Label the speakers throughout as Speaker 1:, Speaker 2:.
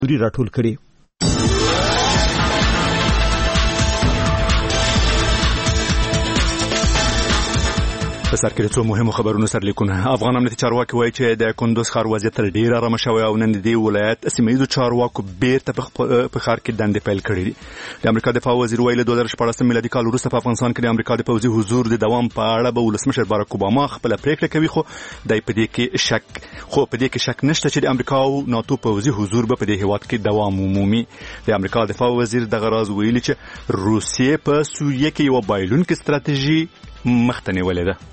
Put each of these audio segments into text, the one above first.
Speaker 1: راټول کړي. په سر کې څو مهمو خبرونو سرلیکونه. افغان امنیتي چارواکي وایي چې د کندوز ښار وضعیت تر ډیره آرامه شوی او نن د دې ولایت سیمه ییزو چارواکو بیرته په ښار کې دندې پیل کړي دي. د امریکا دفاع وزیر ویلي 2014 میلادي کال وروسته په افغانستان کې د امریکا د پوځي حضور د دوام په اړه به ولسمشر باراک اوباما خپل پریکړه کوي، خو دای په دې کې شک نشته چې د امریکا او ناتو پوځي حضور به په دې هیواد کې دوام ومومي. د امریکا دفاع وزیر دغه راز ویلي چې روسیې په سوریه کې یو بایلونکې ستراتیژي مخته نیولې ده.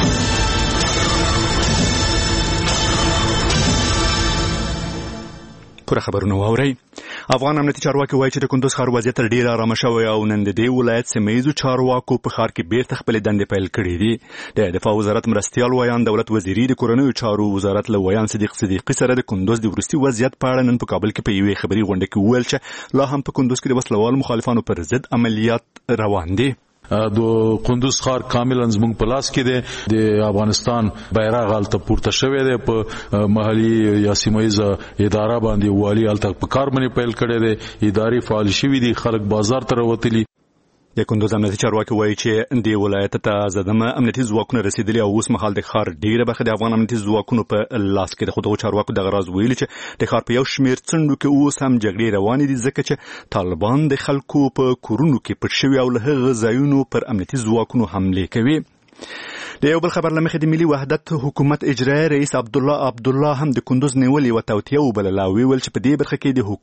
Speaker 1: پوره خبرونه واورئ. افغان امنیتي چارواکي وایي چې د کندوز ښار وضعیت تر ډیره آرامه شوی او نن د دې ولایت سیمه ییزو چارواکو په ښار کې بیرته خپلې دندې پیل کړي دي. د دفاع وزارت مرستیال ویان دولت وزیري د کورنیو چارو وزارت له ویان صدیقي سره د کندوز د وروستي وضعیت په اړه نن په کابل کې په یوې خبري غونډه کې وویل چې لا هم په کندوز کې د وسلوال مخالفانو پر ضد عملیات روان دي.
Speaker 2: د کندوز ښار کاملا زموږ په لاس کې دی. د افغانستان بیرغ هلته پورته شوی دی. په محلي یا سیمه ییزه اداره باندې والي هلته په کار باندې پیل کړی دی. ادارې فعال شوي دي، خلک بازار ته راوتلي.
Speaker 1: د کندوز امنیتي چارواکي وایي چې د ولایت ته زدمه امنیتي ځواکونه رسیدلي او اوس مهال د ښار ډیره برخه د افغان امنیتي ځواکونو په لاس کې ده. خو دغه چارواکو دغه راز ویلي چې د ښار په یو شمېر څنډو کې اوس هم جګړې روانې دي، ځکه چې طالبان د خلکو په کورونو کې پټ شوي او له هغه ځایونو پر امنیتي ځواکونو حملې کوي. د یو بل خبر لمخې د ملي وحدت حکومت اجرایي رئیس عبدالله هم د کندوز نیولې و توطیه وبلله او ویل چې په دې برخه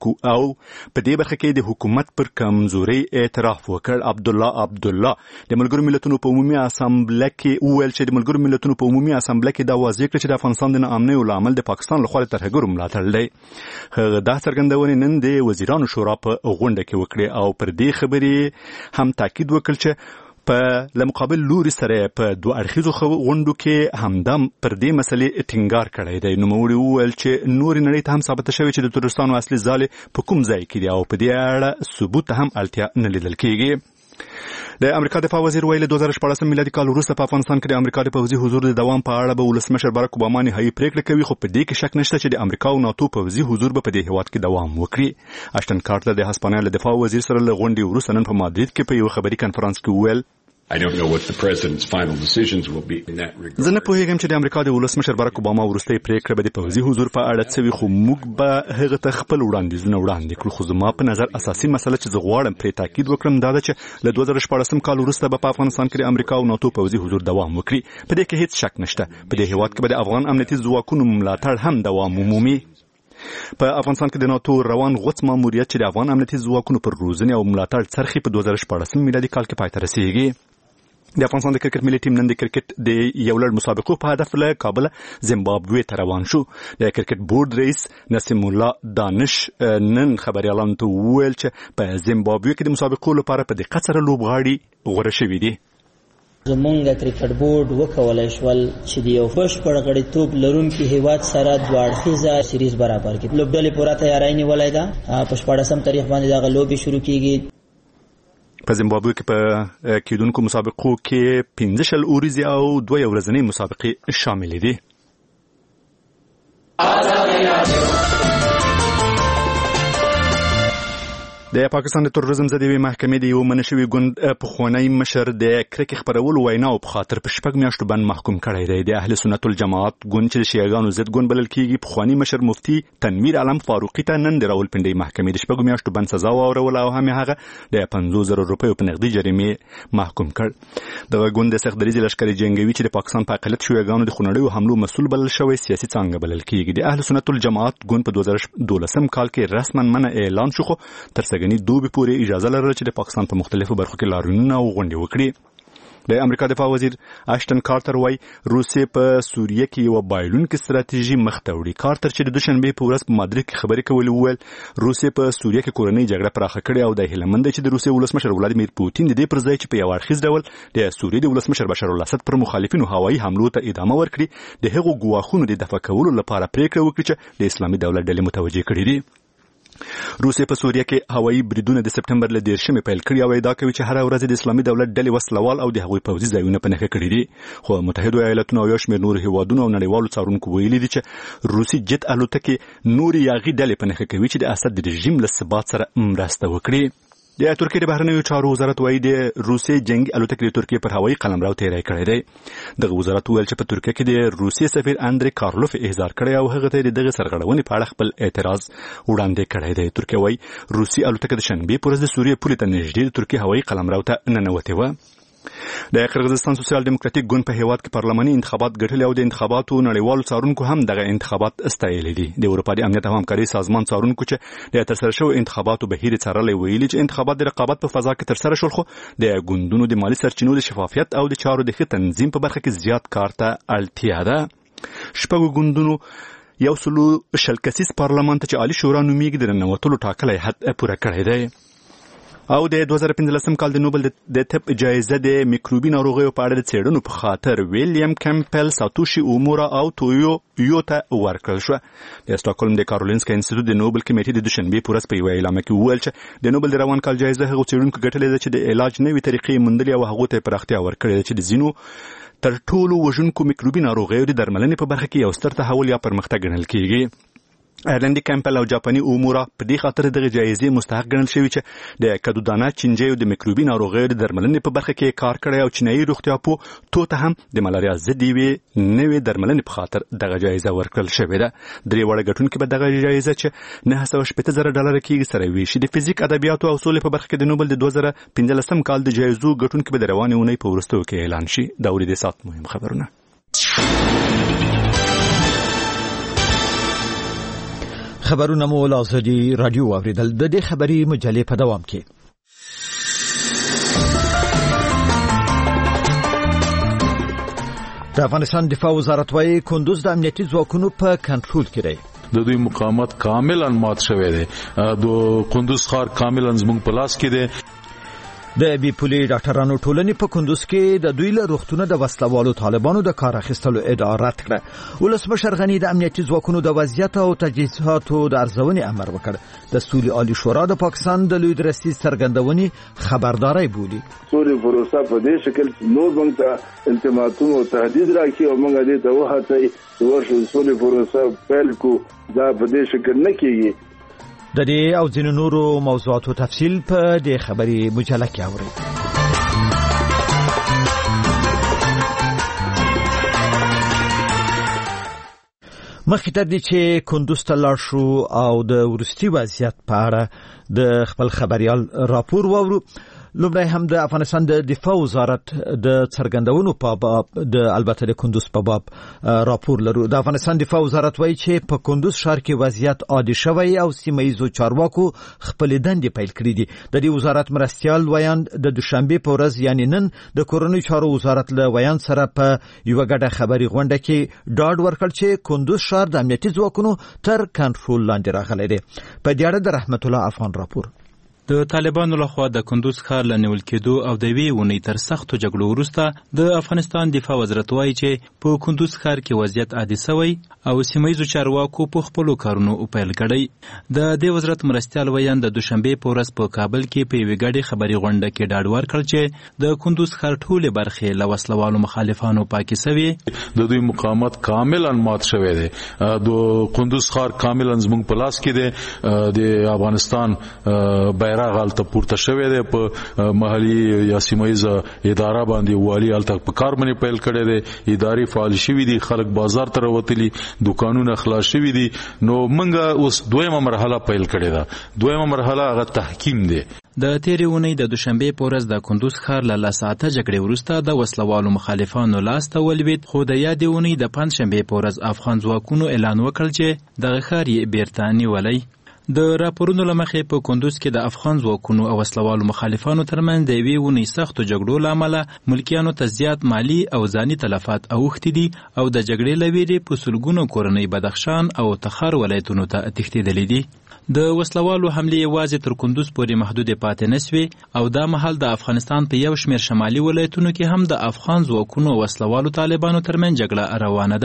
Speaker 1: کې د حکومت پر کمزوري اعتراف وکړ. عبدالله د ملګرو ملتونو په عمومي اسامبله کې وویل چې د ملګرو ملتونو په عمومي اسامبله کې دا واضح کړ چې د افغانستان د ناامنۍ لامل د پاکستان لخوا د ترهګرو ملاتړ دی. هغه دا څرګندونې نن د وزیرانو شورا په غونډه کې وکړې او پر دې خبرې هم تاکید وکړ چې په لمقابل لوري سره په دوه اړخیزو غونډو کې همدم پر دې مسلې ټینګار کړی دی. نوموړي وویل چې نورې نړۍ ته هم ثابته شوې چې د تروریستانو اصلي ځالې په کوم ځای کې دي او په دې اړه ثبوت هم اړتیا نه لیدل کېږي. د امریکا دفاع وزیر ویلي 2014 میلادي کال وروسته په افغانستان کې د امریکا د پوځي حضور د دوام په اړه به ولسمشر باراک اوباما نهایي پریکړه کوي، خو په دې کې شک نشته چې د امریکا او ناتو پوځي حضور به په دې هیواد کې دوام وکړي. اشټن کارټر د هسپانیا له دفاع وزیر سره له غونډې وروسته نن په مادرید کې په یو خبري کنفرانس کې وویل
Speaker 3: I don't know what the president's final decisions will be in that regard.
Speaker 1: زه نه پوهیږم چې د امریکا د ولسمشر باراک اوباما وروستۍ پریکړه به د پوځي حضور په اړه څه وي، خو موږ به هغه ته خپل وړاندیزونه وړاندې کړو. خو زما په نظر اساسي مسله چې زه غواړم پرې تاکید وکړم دا ده چې له 2014 کال وروسته به په افغانستان کې د امریکا او ناتو پوځي حضور دوام وکړي. په دې کې هیڅ شک نشته. په دې هیواد کې به د افغان امنیتي ځواکونو ملاتړ هم دوام ومومي. په افغانستان کې د ناتو روان غوڅ ماموریت چې د افغان امنیتي ځواکونو پر روزنې او ملاتړ څرخي په 2014 میلادي کال کې پای ته رسیږي. د افغانستان د کرکټ ملي ټیم نن د کرکټ د یو لړ مسابقو په هدف له کابل زیمبابوې ته روان شو. د کرکټ بورډ رئیس نسیم الله دانش نن خبريالانو ته وویل چې په زیمبابوې کې د مسابقو لپاره په دقت سره لوبغاړي غوړه شوي دي.
Speaker 4: زمونږ کرکټ بورډ وکولای شول چې د یو بشپړ غړیتوب لرونکي هیواد سره دوه اړخیزه سیریز برابر کړي. لوبډلې پوره تیاری نیولې ده. په 14 تاریخ باندې دا لوبي شروع کیږي.
Speaker 1: په زیمبابوې کې په کېدونکو مسابقو کې 15 اوریزې او 2 ورځنۍ مسابقې شامل دي. د پاکستان د تروریزم ضد محکمې د یو منشوي ګوند پخوانی مشر د کرکې خبرولو ویناو په خاطر په 6 میاشتو بند محکوم کړی دی. د اهل سنت الجماعت ګوند چې د شیعاګانو ضد ګوند بلل کیږي پخوانی مشر مفتي تنویر عالم فاروقي ته نن د راولپنډۍ محکمې د 6 میاشتو بند سزا واوروله او هم هغه د 50,000 روپیو په نقدي جریمې محکوم کړ. دغه ګوند د سختدریځ لشکري جنگوي چې د پاکستان په اقلیت شیعاګانو د خونړیو حملو مسؤل بلل شوی سیاسي څانګه بلل کیږي. د اهل سنت الجماعت ګوند په 2012 کال کې رسما منع اعلان شو، خو تر دوبي پورې اجازه لرله چې د پاکستان په مختلفو برخو کې لاریونونه او غونډې وکړي. د امریکا دفاع وزیر اشټن کارټر وایي روسیې په سوریه کې یو بایلونکې ستراتیژي مخته وړي. کارټر چې د دوشنبه په ورځ په مادرید کې خبرې کولې وویل روسیې په سوریه کې کورنۍ جګړه پراخه کړې او د هیلمند چې د روسیې ولسمشر ولادیمیر پوتین د دې پر ځای چې په یو اړخیز ډول د سوریې د ولسمشر بشار الاسد پر مخالفینو هوایي حملو ته ادامه ورکړي د هغو ګواښونو د دفع کولو لپاره پریکړه وکړي چې د اسلامي دولت ډلې متوجه کړي دي. روسیې په سوریه کې هوایي بریدونه د سپټمبر له 10 پیل کړي او ادعا کوي چې هر ورځ د اسلامي دولت ډلې وسلوال او د هغوی پوځي ځایونه په نښه کړي دي خو متحده ایالاتونو او یو شمېر نور هیوادونو او نړیوالو څارونکو ویلي دي چې روسي جت الوتکې نور یاغي ډلې په نښه کوي چې د اسد رژیم له ثبات سره مرسته وکړي. د ترکیې د بهرنیو چارو وزارت وايي د روسیې جنگي الوتکې د ترکیې پر هوایي قلمرو تیری کړی دی. دغه وزارت ویل چې په ترکیې کې د روسیې سفیر اندري کارلوف احضار کړی او هغه ته دغه سرغړونې په اړه خپل اعتراض وړاندې کړی دی. ترکیه وايي روسي الوتکه د شنبې پر ورځ د سوریې پولې ته نږدې د ترکیې هوایي قلمرو ته ننوتې وه. د قرغیزستان سوسیال دیموکراتیک ګوند په هیواد کې پارلماني انتخابات ګټلي او د انتخاباتو نړیوالو څارونکو هم دغه انتخابات استایلي دي. د اروپا د امنیت او همکاري سازمان څارونکو چې د ترسره شوو انتخاباتو بهیر څارلی ویلي چې انتخابات د رقابت په فضا کې ترسره شول خو د ګوندونو د مالي سرچینو د شفافیت او د چارو د ښه تنظیم په برخه کې زیات کار ته اړتیا ده. شپږ ګوندونو 140 کسیز پارلمان ته چې عالی شورا نومیږي د ننوتلو ټاکلی حد پوره کړی دی. او د 2015 کال د نوبل د طب جایزه د میکروبي ناروغیو په اړه د څېړنو په خاطر ویلیام کمپل ساتوشي اومورا او تویو یوتا ورکړل شو. د استاکهولم د کارولینسکا انسټیټیوټ د نوبل کمیټې د دوشنبې په ورځ په یو اعلامیه کې وویل چې د نوبل د روان کال جایزه هغو څېړونکو ګټلې ده چې د علاج نوې طریقې موندلې او هغو ته پراختیا ورکړې ده چې د ځینو تر ټولو وژونکو میکروبي ناروغیو د درملنې په برخه کې یو ستر تحول یا پرمختګ ګڼل کیږي. ایرلندي کمپل او جاپاني اومورا په دې خاطر دغه جایزې مستحق ګڼل شوي چې د کدودانه چینجیو د میکروبي ناروغیو د درملنې په برخه کې کار کړی او چینایي روغتیا پوه ته هم د ملاریا ضد یوې نوې درملنې په خاطر دغه جایزه ورکړل شوې ده. درې واړه ګټونکي به دغه جایزه چې $980,000 کېږي سره ویشي. د فزیک ادبیاتو او سولې په برخه کې د نوبل د 2015 کال د جایزو ګټونکي به د روانې اونۍ په وروستیو کې اعلان شي. دا ورې د سات مهم خبرونه.
Speaker 5: خبرونه مو له ازادي رادیو اوریدل. د دې خبري مجلې په دوام کې د افغانستان دفاع وزارت وايي کندوز د امنیتي ځواکونو په کنټرول کې دی.
Speaker 2: د دوی مقاومت کاملا مات شوی دی. د کندوز ښار کاملا زموږ په لاس کې دی.
Speaker 5: د بي پولي ډاکټرانو ټولنې په کندوز کې د دوی له روغتونه د وسلوالو طالبانو د کار اخیستلو ادعا رد کړه. ولسمشر غني د امنیتي ځواکونو د وضعیت او تجهیزاتو د ارزونې امر وکړ. د سولې عالی شورا د پاکستان د لوی درستي څرګندونې خبرداري بولي.
Speaker 6: سولې پروسه په دې شکل نور موږ ته التماسونه او تهدید راکړي او موږ دې ته وهڅوي چې ورشو سولې پروسه پیل کو. دا په دې شکل نه کیږي.
Speaker 5: د دې او ځینو نورو موضوعاتو تفصیل په دې خبري مجله کې اورئ. مخکې تر دې چې کندوز ته لاړ شو او د وروستي وضعیت په اړه د خپل خبريال راپور واورو، لومړی هم د افغانستان د دفاع وزارت د څرګندونو په باب د البته د کندوز په باب راپور لرو. د افغانستان دفاع وزارت وایي چې په کندوز ښار کې وضعیت عادي شوی او سیمه‌ییزو چارواکو خپل دندې پیل کړې دي. د دې وزارت مرستیال ویان د دوشنبه په ورځ یعنی نن د کورنۍ چارو وزارت له ویان سره په یو غټه خبري غونډه کې ډاډ ورکړ چې کندوز ښار د امنیتي ځواکونو تر کنټرول لاندې راغلی دی. په دې اړه د رحمت الله افغان راپور.
Speaker 7: د طالبانو لخوا د کندوز ښار له نیول کېدو او د یوې اونۍ تر سختو جګړو وروسته د افغانستان دفاع وزارت وایي چې په کندوز ښار کې وضعیت عادي شوی او سیمه‌ییزو چارواکو په خپلو کارونو پیل کړی. د دې وزارت مرستیال ویان د دوشنبې په ورځ په کابل کې په یوې ګډې خبري غونډه کې ډاډ ورکړ چې د کندوز ښار ټولې برخې له وسلوالو مخالفانو پاکې شوې.
Speaker 2: د دوی مقاومت کاملا مات شوی دی. د کندوز ښار کاملا زموږ په لاس کې دی. د افغانستان بیرغ هلته پورته شوی دی. په محلي یا سیمه‌ییزه اداره باندې والي هلته په کار باندې پیل کړی دی. ادارې فعال شوي دي، خلک بازار ته راوتلي، دکانونه خلاص شوي دي. نو موږ اوس دویمه مرحله پیل کړې ده. دویمه مرحله هغه تحکیم دی.
Speaker 7: د تیرې اونۍ د دوشنبې په ورځ د کندوز ښار له ساعته جګړې وروسته د وسلوالو مخالفانو لاس ته ولوېد، خو د یادې اونۍ د پنجشنبې په ورځ افغان ځواکونو اعلان وکړ چې دغه ښار یې بیرته نیولی. د راپورونو له مخې په کندوز کې د افغان ځواکونو او وسلوالو مخالفانو ترمنځ د یوې اونۍ سختو جګړو له امله ملکیانو ته زیات مالي او ځاني تلفات اوښتي دي او د جګړې له ویرې په سلګونو کورنۍ بدخشان او تخار ولایتونو ته تښتېدلې دي. د وسلوالو حملې یوازې تر کندوز پورې محدودې پاتې نه سوې او دا مهال د افغانستان په یو شمېر شمالي ولایتونو کې هم د افغان ځواکونو او وسلوالو طالبانو ترمنځ جګړه روانه ده.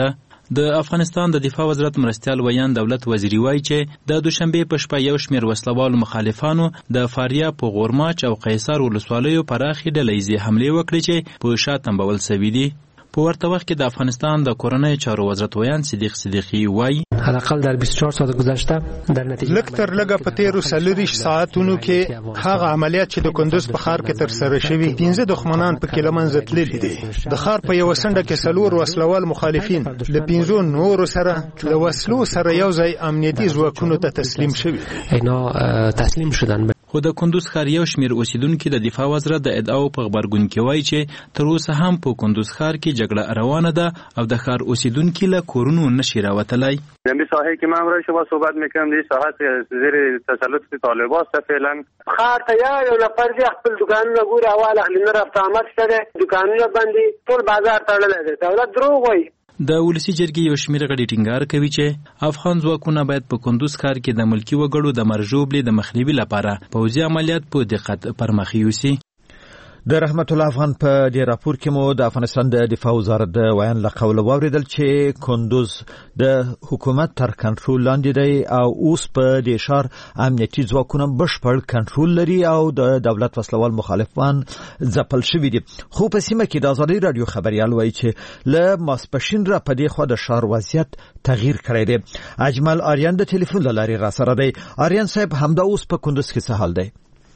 Speaker 7: د افغانستان د دفاع وزارت مرستیال ویان دولت وزیری وایي چې د دوشنبه په شپه یو شمېر وسلوالو مخالفانو د فاریاب په غورماچ او قیصر ولسوالیو پراخې ډلې یې حملې وکړې چې په شا تنبول سوي دي. په ورته وخت کې د افغانستان د کورنۍ چارو وزارت ویان صدیق صدیقی وایي
Speaker 8: حداقل در 24 ساعت گذشته در نتیجه
Speaker 9: لږ تر لږه په تیرو 40 ساعتونو کې هغه عملیات چې د کندوز په ښار کې تر سره شوي 15 دښمنان په کې له منځه تللي دي. د ښار په یوه څنډه کې 4 وسلوال مخالفین له 15 نورو سره له وسلو سره یو ځای امنیتي ځواکونو ته تسلیم شوي.
Speaker 8: اینا تسلیم شدن.
Speaker 7: خو د کندوز ښار یو شمېر اوسیدونکي د دفاع وزارت د ادعاو په غبرګون کې وایي چې تر اوسه هم په کندوز ښار کې جګړه روانه ده او د ښار اوسیدونکي له کورونو نشي راوتلی.
Speaker 10: زمین ساحه که من برای شما صحبت میکنم دی ساحه زیر تسلط طالبان است فعلا.
Speaker 11: خار تیار یو نفر دی خپل دکانونه ګوري اول اهلی نه رفت آمد شده دکانونه بندي ټول بازار تړلی دی. دولت دروغ وایي.
Speaker 7: د ولسی جرګې یو شمېر غړي ټینګار کوي چې افغان ځواکونه باید په کندوز ښار کې د ملکي وګړو د مرژوبلې د مخنیوي لپاره پوځي عملیات په دقت پرمخ یوسي.
Speaker 5: د رحمت الله افغان په دې راپور کې مو د افغانستان د دفاع وزارت د ویان له قوله واوریدل چې کندوز د حکومت تر کنټرول لاندې دی او اوس په دې ښار امنیتي ځواکونه بشپړ کنټرول لري او د دولت وسلوال مخالفان ځپل شوي دي. خو په سیمه کې د ازادي رادیو خبريال وایي چې له ماسپښین را په دې خوا د ښار وضعیت تغییر کړی دی. اجمل آریان د ټلیفون له لارې را سره دی. آریان صاحب همدا اوس په کندوز کې څه حال دی؟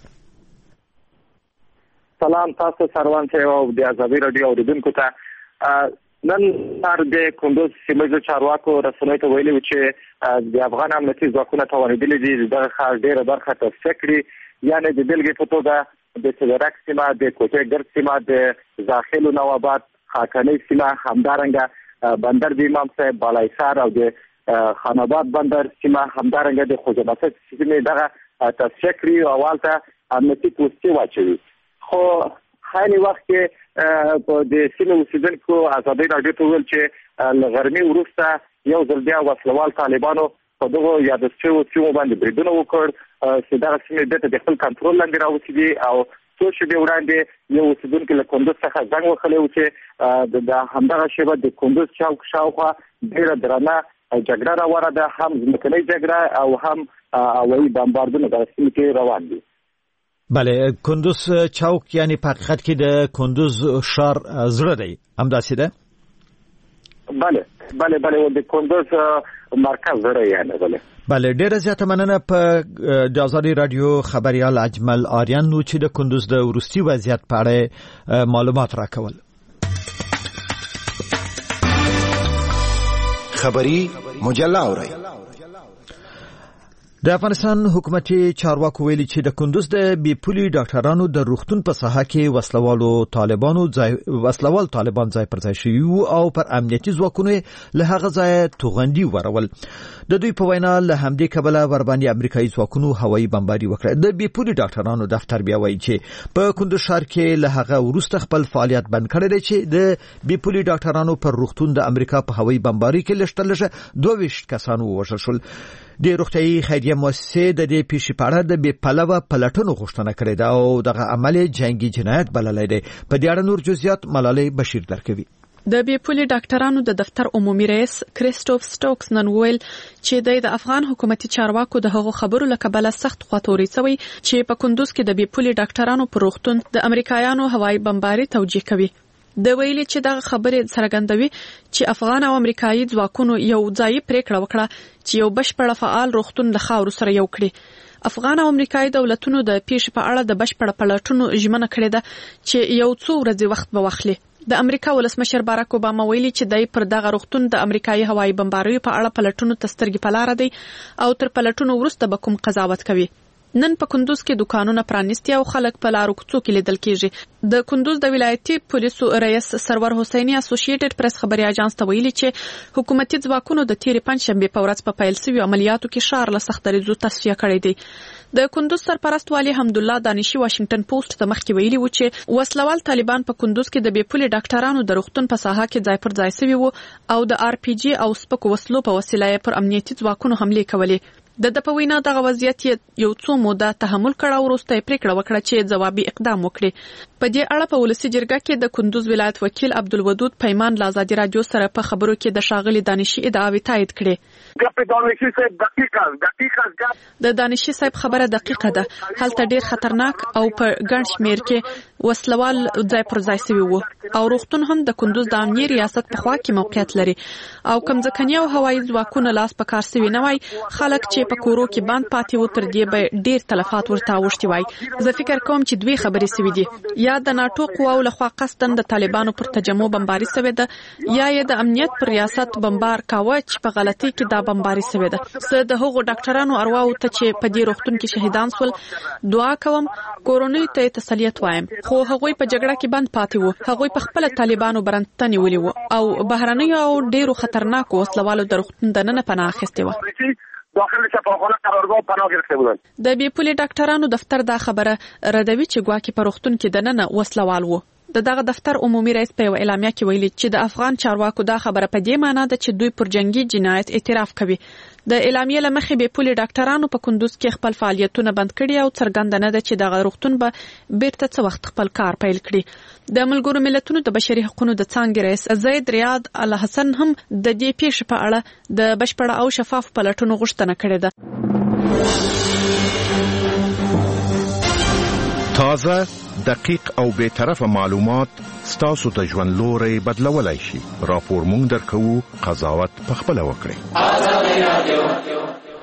Speaker 12: سلام تاسو سروان ته او د ازادي رادیو اوریدونکو ته نن سهار د کندوز سیمه چارواکو رسنیو ته ویلي چې د افغان امنیتي ځواکونو توانیدلي دي د ښار ډېره برخه تصفیه کړي. یعنې د بېلګې په توګه د تلرک سیمه د کوټې ګرد سیمه د داخل نوآباد خاکنۍ سیمه همدارنګه بندر د امام صاحب بالایسار او د خاناباد بندر سیمه همدارنګه د خوجمسد سیمه دغه تصفیه کړي او والته امنیتي پوستې واچوي. خو خالی وخت کې په د سیمه اوسیدونکو ازادي رادیو ته ویل چې له غرمې وروسته یو ځل بیا وسلوال طالبانو په دغه یاد شویو سیمو باندې بریدونه وکړ چې دغه سیمې د خپل کنټرول لاندې راوستي او څو شېبې وړاندې یو اوسیدونکي له کندوز څخه زنګ وهلی و چې د همدغه شیبه د کندوز چوک شاوخوا ډېره درنه جګړه روانه ده، هم ځمکنۍ جګړه او هم هوایي بمباردونه دغه سیمې کې روان دي.
Speaker 5: بله، کندوز چوک یعنی په حقیقت کې د کندوز ښار زړه دی، همداسې ده؟
Speaker 12: بله د کندوز مرکز زړه یعنی
Speaker 5: بله. ډیره زیاته مننه په د ازادي رادیو خبريال اجمل آریان نو چې د کندوز د وروستي وضعیت په اړه معلومات راکول.
Speaker 13: خبری مجله اورئ.
Speaker 5: د افغانستان حکومتي چارواکو ویلي چې د کندوز د بیپولي ډاکټرانو د روغتون په ساحه کې وسلوال طالبان ځای پر ځای شوي او پر امنیتي ځواکونو له هغه ځای توغندي ورول. د دوی په وینا له همدې کبله ورباندې امریکایي ځواکونو هوایي بمباري وکړه. د بیپولي ډاکټرانو دفتر بیا وایي چې په کندوز ښار کې له هغه وروسته خپل فعالیت بند کړی دی چې د بیپولي ډاکټرانو پر روغتون د امریکا په هوایي بمباري کې لږ 22 کسان ووژل شول. د روغتیايي خیریه مؤسسې د دې پیښې په اړه د بې پلوه پلټنو غوښتنه کړې ده او دغه عمل جنگي جنایت بللی دی. په دې اړه نور جزئیات ملالۍ بشیر درکوي.
Speaker 14: د بیپولي ډاکټرانو د دفتر عمومي رئیس کریسټوف سټوکس نن ویل چې د افغان حکومتي چارواکو د هغو خبرو له کبله سخت خواطوري شوی چې په کندوز کې د بیپولي ډاکټرانو پر روغتون د امریکایانو هوایي بمباري توجیه کوي. د ویلي چې دغه خبرې څرګندوي چې افغان او امریکایي ځواکونو یو ځای پریکړه وکړه چې یو بشپړ فعال روغتون له خاورو سره یو کړي. افغان او امریکایي دولتونو د پیښې په اړه د بشپړ پلټنو ژمنه کړې ده چې یو څو ورځې وخت به واخلي. د امریکا ولسمشر باراک اوباما ویلي چې دای پر دغه روغتون د امریکایي هوایي بمباریو په اړه پلټنو تسترګې په لار دی او تر پلټنو وروسته به کوم قضاوت کوي. نن په کندوز کې دکانونه پرانیستي او خلک په لارو کوڅو کې لیدل کیږي. د کندوز د ولایتي پولیسو رئیس سرور حسیني اسوسییټډ پریس خبري اژانس ته ویلي چې حکومتي ځواکونو د تیرې پنځشنبه په ورځ په پیل شوی عملیاتو کې ښار له سخت دریځو تصفیه کړی دی. د کندوز سرپرست والی حمدالله دانشي واشنگټن پوسټ ته مخکې ویلي و چې وسلوال طالبان په کندوز کې د بیپولي ډاکټرانو د روغتون په ساحه کې ځای پر ځای شوي وو او د آر پی جی او سپکو وسلو په وسیله پر امنیتي ځواکونو حمله کولې. د په وینا دغه وضعیت یو څو موده تحمل کړه وروسته پریکړه وکړه چې ځوابي اقدام وکړي. په دې اړه په ولسی جرګه کې د کندوز ولایت وکیل عبدالودود پیمان له ازادي رادیو سره په خبرو کې د ښاغلي دانشي ادعاوې تایید کړې. د دانشي صاحب خبره دقیقه ده. هلته ډیر خطرناک او په ګڼ شمیر کې وسلوال ځای پر ځای شوی وو او روغتون هم د کندوز د امنیه ریاست په خوا کې موقعیت لري او کوم ځکهنی او هوایي ځواکونه لاس په کار شوی نه وای. خلک چې په کورو کې باندې پاتې و تر دې به ډیر تلفات ورته اوښتي وای. زه فکر کوم چې دوی خبرې سوي دي، یا د ناتو قواو لخوا قصدن د طالبانو پر تجمع بمباري سوي ده، یا د امنیت پر ریاست بمبار کاوه چې په غلطي کې دا بمباري سوي ده. زه د هغو ډاکټرانو ارواو ته چې په دې روغتون کې شهیدان سول دعا کوم، کورونی ته تسلیت وایم. خو هغوی په جګړه کې باندې پاتې وو، هغوی په خپل طالبانو برنتنی ولي وو او بهرنۍ او ډیرو خطرناک وسلوالو د روغتون دننه پناه اخیستې و.
Speaker 15: داخل شفاخانه قرارگاه پناه گرفته بودند.
Speaker 14: د بیپولي ډاکټرانو دفتر دا خبره ردوي چې ګواکې په روغتون کې دننه وسلوال وو. دغه دفتر عمومي رئیس په اعلامیه کې ویلي چې د افغان چارواکو دا خبره په دې معنی ده چې دوی پر جنگي جنایت اعتراف کوي. د اعلامیه لمخې بیپولي ډاکټرانو په کندوز کې خپل فعالیتونه بند کړي او څرګنده نه ده چې دغه روغتون به بیرته څه وخت خپل کار پیل کړي. د ملګرو ملتونو د بشري حقوقو د څانګې رئیس زید ریاض الحسن هم د دې پیښې په اړه د بشپړ او شفاف پلټونو غوښتنه کړې ده.
Speaker 13: تازه، دقیق او بے طرفه معلومات ستاسو د ژوند لوري بدلولای شي. راپور مونږ درکو، قضاوت پخپله وکړئ.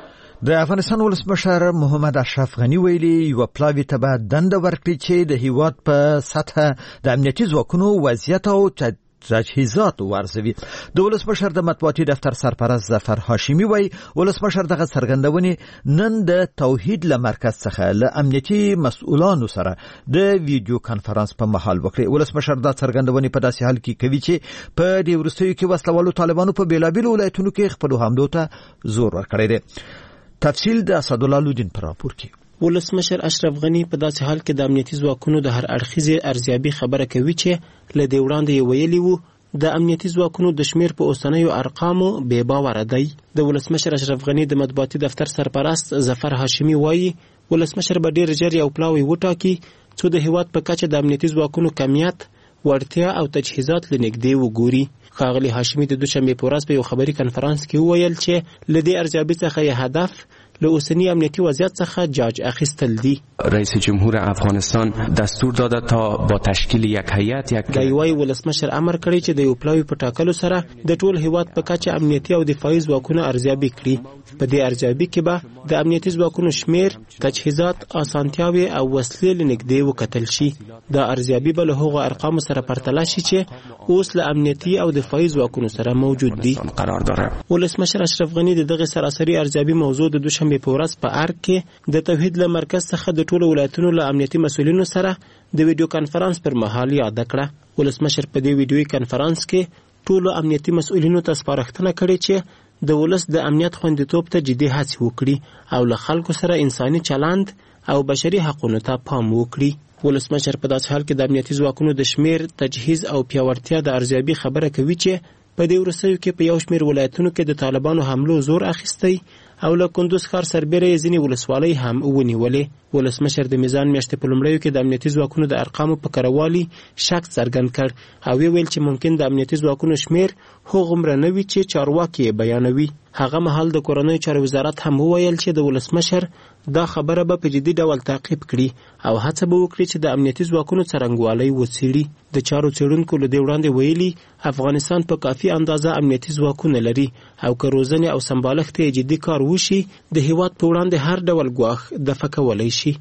Speaker 5: د افغانستان ولسمشر محمد اشرف غنی ویلي یو پلاوی ته به دنده ورکړي چې د هیواد په سطح د امنیتي ځواکونو وضعیت او تجهیزات ورزوي. د ولسمشر د مطبوعاتي دفتر سرپرست ظفر هاشمی وایي ولسمشر دغه څرګندونې نن د توحید له مرکز څخه له امنیتي مسؤلانو سره د ویډیو کانفرنس په مهال وکړي. ولسمشر دا څرګندونې په داسې حال کې کوي چې په دې وروستیو کې وسلوالو طالبانو په بیلابیلو ولایتونو کې خپل حملو ته زور ورکړی دی. تفصیل د اسدالله لودین پر راپور کې.
Speaker 16: ولسمشر اشرف غنی په داسې حال کې د امنیتي ځواکونو د هر اړخیزې ارزیابي خبره کوي چې له دې وړاندې ویلي وو د امنیتي ځواکونو د شمیر په اوسنیو ارقامو بې باوره دی. د ولسمشر اشرف غنی د مطبوعاتي دفتر سرپرست ظفر هاشمی وایي ولسمشر به ډیر ژر یو پلاوی وټاکي څو د هیواد په کچه د امنیتي ځواکونو کمیت، وړتیا او تجهیزات لنږدې وګوري. ښاغلي هاشمی د دوشنبې په ورځ په یو خبري کنفرانس کې وویل چې له دې ارزیابي څخه یې هدف له اوسنی امنیتی وضعیت څخه جاج اخیستل دي.
Speaker 17: رئیس جمهور افغانستان دستور داده تا با تشکیل یک هیئت
Speaker 16: دایوي ولسمشر امر کړی چې د یو پلاوی په ټاکلو سره د ټول هیواد په کچه امنیتي او دفاعي ځواکونه ارزیابي کړي. په دې ارزیابي کې به د امنیتي ځواکونو شمیر، تجهیزات، اسانتیاوي او وسلې لنږدې وکتل شي. دا ارزیابي به له هغو ارقامو سره پرتله شي چې اوس له امنیتي او دفاعي ځواکونو سره موجود دي.
Speaker 17: قرار داره.
Speaker 16: ولسمشر اشرف غنی دغه سراسري ارزیابي موضوع د دوشنبه په ورځ په ارګ کې د توحید له مرکز څخه د ټولو ولایتونو له امنیتي مسؤلینو سره د ویډیو کانفرنس پر مهال یاد کړه. ولسمشر په دې ویډیوي کانفرنس کې ټولو امنیتي مسؤلینو ته سپارښتنه کړې چې د ولس د امنیت خوندیتوب ته جدي هڅې وکړي او له خلکو سره انساني چلند او بشري حقوقو ته پام وکړي. ولسمشر په داسې حال کې د امنیتي ځواکونو د شمیر، تجهیز او پیاوړتیا د ارزیابي خبره کوي چې په دې وروستیو کې په یو شمیر ولایتونو کې د طالبانو حملو زور اخیستی او له کندوز ښار سربیره ځینې ولسوالۍ هم ونیولې. ولسمشر د میزان میاشتې په لومړیو کې د امنیتي ځواکونو د ارقامو په کروالي شک څرګند کړ او ویل چې ممکن د امنیتي ځواکونو شمیر هغومره نه وي چې چارواکي یې بیانوي. هغه مهال د کورنۍ چارو وزارت هم وویل چې د ولسمشر دا خبره به په جدي ډول تعقیب کړي او هڅه به وکړي چې د امنیتي ځواکونو څرنګوالي وڅېړي. د چارو څېړونکو له دې وړاندې ویلي افغانستان په کافي اندازه امنیتي ځواکونه لري او که روزنې او سمبالښت یې جدي کار وشي د هیواد په وړاندې هر ډول ګواښ دفع کولی شي.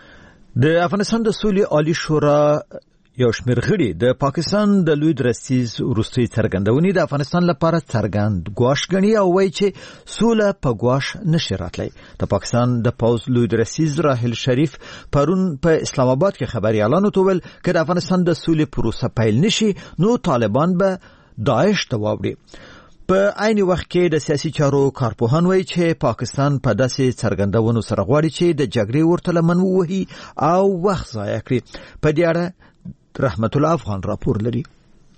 Speaker 5: د افغانستان د سولې عالی شورا یو شمېر غړي د پاکستان د لوی درستیز وروستۍ څرګندونې د افغانستان لپاره څرګند ګواښ ګڼي او وایي چې سوله په ګواښ نشي راتلی. د پاکستان د پوځ لوی درستیز راحل شریف پرون په اسلام آباد کې خبريالانو ته ویل چې د افغانستان د سولې پروسه پیل نشي نو طالبان به داعش ته واوړي. په عین وخت کې د سیاسي چارو کارپوهان وایي چې پاکستان په داسې څرګندونو سره غواړي چې د جګړې ورته لمن ووهي او وخت ضایع کړي. په دې اړه رحمت الله افغان راپور لري.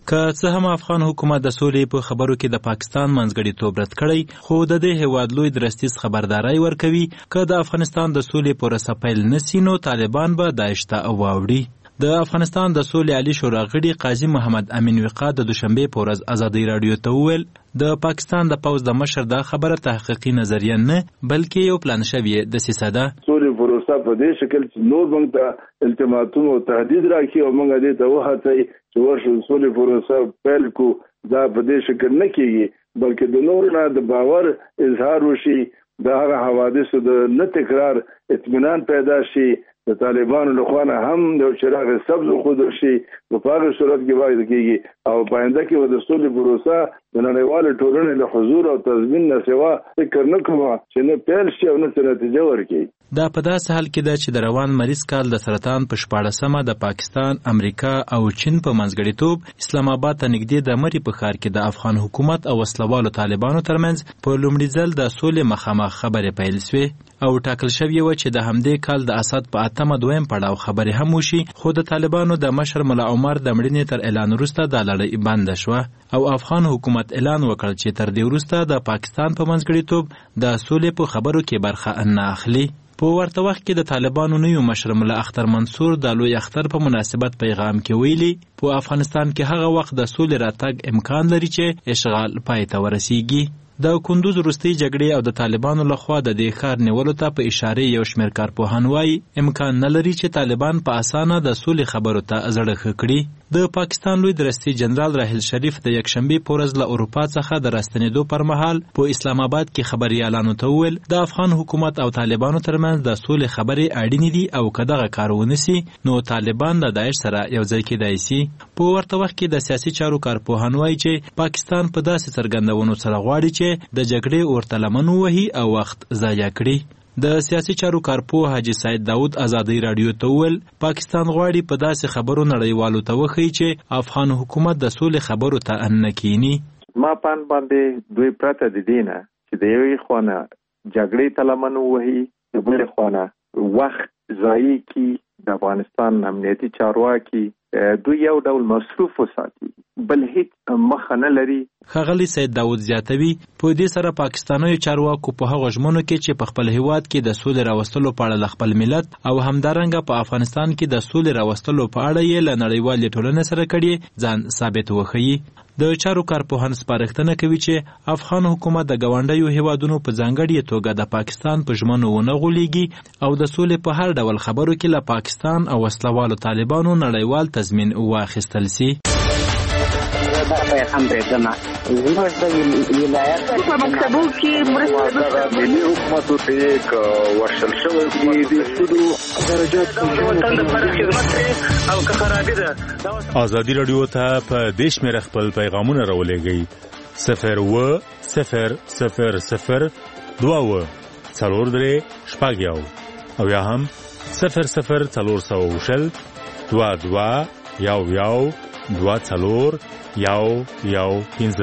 Speaker 7: که څه هم افغان حکومت د سولې په خبرو کې د پاکستان منځګړیتوب رد کړی، خو د دې هیواد لوی درستیز خبرداري ورکوي که د افغانستان د سولې پروسه پیل نشي نو طالبان به داعش ته واوړي. د افغانستان د سولې عالی شورا غړي قاضي محمد امین وقا د دوشنبه په ورځ ازادي رادیو ته وویل د پاکستان د پوز د مشر دا خبره تحقیقي نظریه نه بلکې یو پلان شوی د سیاست ده.
Speaker 6: سولې پروسه په دې شکل چې نور موږ ته التماتوم او تهدید راکړي او موږ دې ته وهڅوي چې ورشو سولې پروسه پیل کو، دا په دې شکل نه کیږي بلکې د نور نه د باور اظهار وشي، د هغه حوادثو د نه تکرار اطمینان پیدا شي، د طالبانو لخوا نه هم د چراغ سبز خود شي په هغه صورت کې وایي کېږي او پاینده کې د سولې پروسه د نړیوال ټولنې له حضور او تضمین نه سوا فکر نه کوم چې نه پیل شي او نه نتیجه ورکړي.
Speaker 7: دا په داسې حال کې ده چې د روان مریض کال د سرطان په 14مه د پاکستان، امریکا او چین په منځګړیتوب اسلام آباد ته نږدې د مری په ښار کې د افغان حکومت او وسلوالو طالبانو ترمنځ په لومړي ځل د سولې مخامخ خبرې پیل شوې او ټاکل شوې و چې د همدې کال د اسد په 8مه دویم پړاو خبرې هم وشي، خو د طالبانو د مشر ملا عمر د مړینې تر اعلان وروسته د لړۍ بند شوه او افغان حکومت اعلان وکړ چې تر دې وروسته د پاکستان په منځګړیتوب د سولې په خبرو کې برخه نه اخلي. په ورته وخت کې د طالبانو نوی مشر ملا اختر منصور د لوی اختر په مناسبت پیغام کې ویلي په افغانستان کې هغه وخت د سولې راتګ امکان لري چې اشغال پای ته ورسیږي. د کندوز وروستۍ جګړې او د طالبانو لخوا د دې ښار نیولو ته په اشاره یو شمېر کارپوهان وایي امکان نه لري چې طالبان په اسانه د سولې خبرو ته زړه ښه کړي. د پاکستان لوی درستی جنرال راحیل شریف د یکشنبې په ورځ له اروپا څخه د راستنېدو پر مهال په اسلام آباد کې خبريالانو ته وویل د افغان حکومت او طالبانو ترمنځ د سولې خبرې اړینې دي او که دغه کار ونسي نو طالبان د داعش سره یو ځای کېدای شي. په ورته وخت کې د سیاسي چارو کارپوهان وایي چې پاکستان په داسې څرګندونو سره غواړي چې د جګړې ورته لمن ووهي او وخت ضایع کړي. د سیاسي چارو کارپوه حاجي سعید داود ازادي رادیو ته وویل پاکستان غواړي په داسې خبرو نړیوالو ته وښیي چې افغان حکومت د سولې خبرو ته نه کینی.
Speaker 18: ما پان باندې دوی پرته د دینه چې د یوې خونه جګړې ته لمن ووهي، د بلې خونه وخت ضایع کی، د افغانستان امنیتي چارواکي دوی یو ډول مصروف وساتي بل هیڅ مخه نه لري.
Speaker 7: ښاغلی سید داود زیاتوي په دې سره پاکستانیو چارواکو په هغه ژمنو کې چې په خپل هیواد کې د سولې راوستلو په اړه خپل ملت او همدارنګه په افغانستان کې د سولې راوستلو په اړه یې له نړیوالې ټولنې سره کړي ځان ثابت وښیي. د چارو کارپوهان سپارښتنه کوي چې افغان حکومت د ګاونډیو هیوادونو په ځانګړې توګه د پاکستان په ژمنو ونه غولېږي او د سولې په هر ډول خبرو کې له پاکستان او وسلوالو طالبانو نړیوال تضمین واخیستل سي.
Speaker 19: هم برېږدمه زموږ د ولایت په مکتبو کې مرسته
Speaker 15: ملي حکومت ته یې ورشل شوی دي د سودو درجات او که خرابې ده.
Speaker 1: ازادي رادیو ته په دې شمېره خپل پیغامونه راولېږئ 02000 22 4 شپږ او یا هم 00400 22 یو 2 یو 15.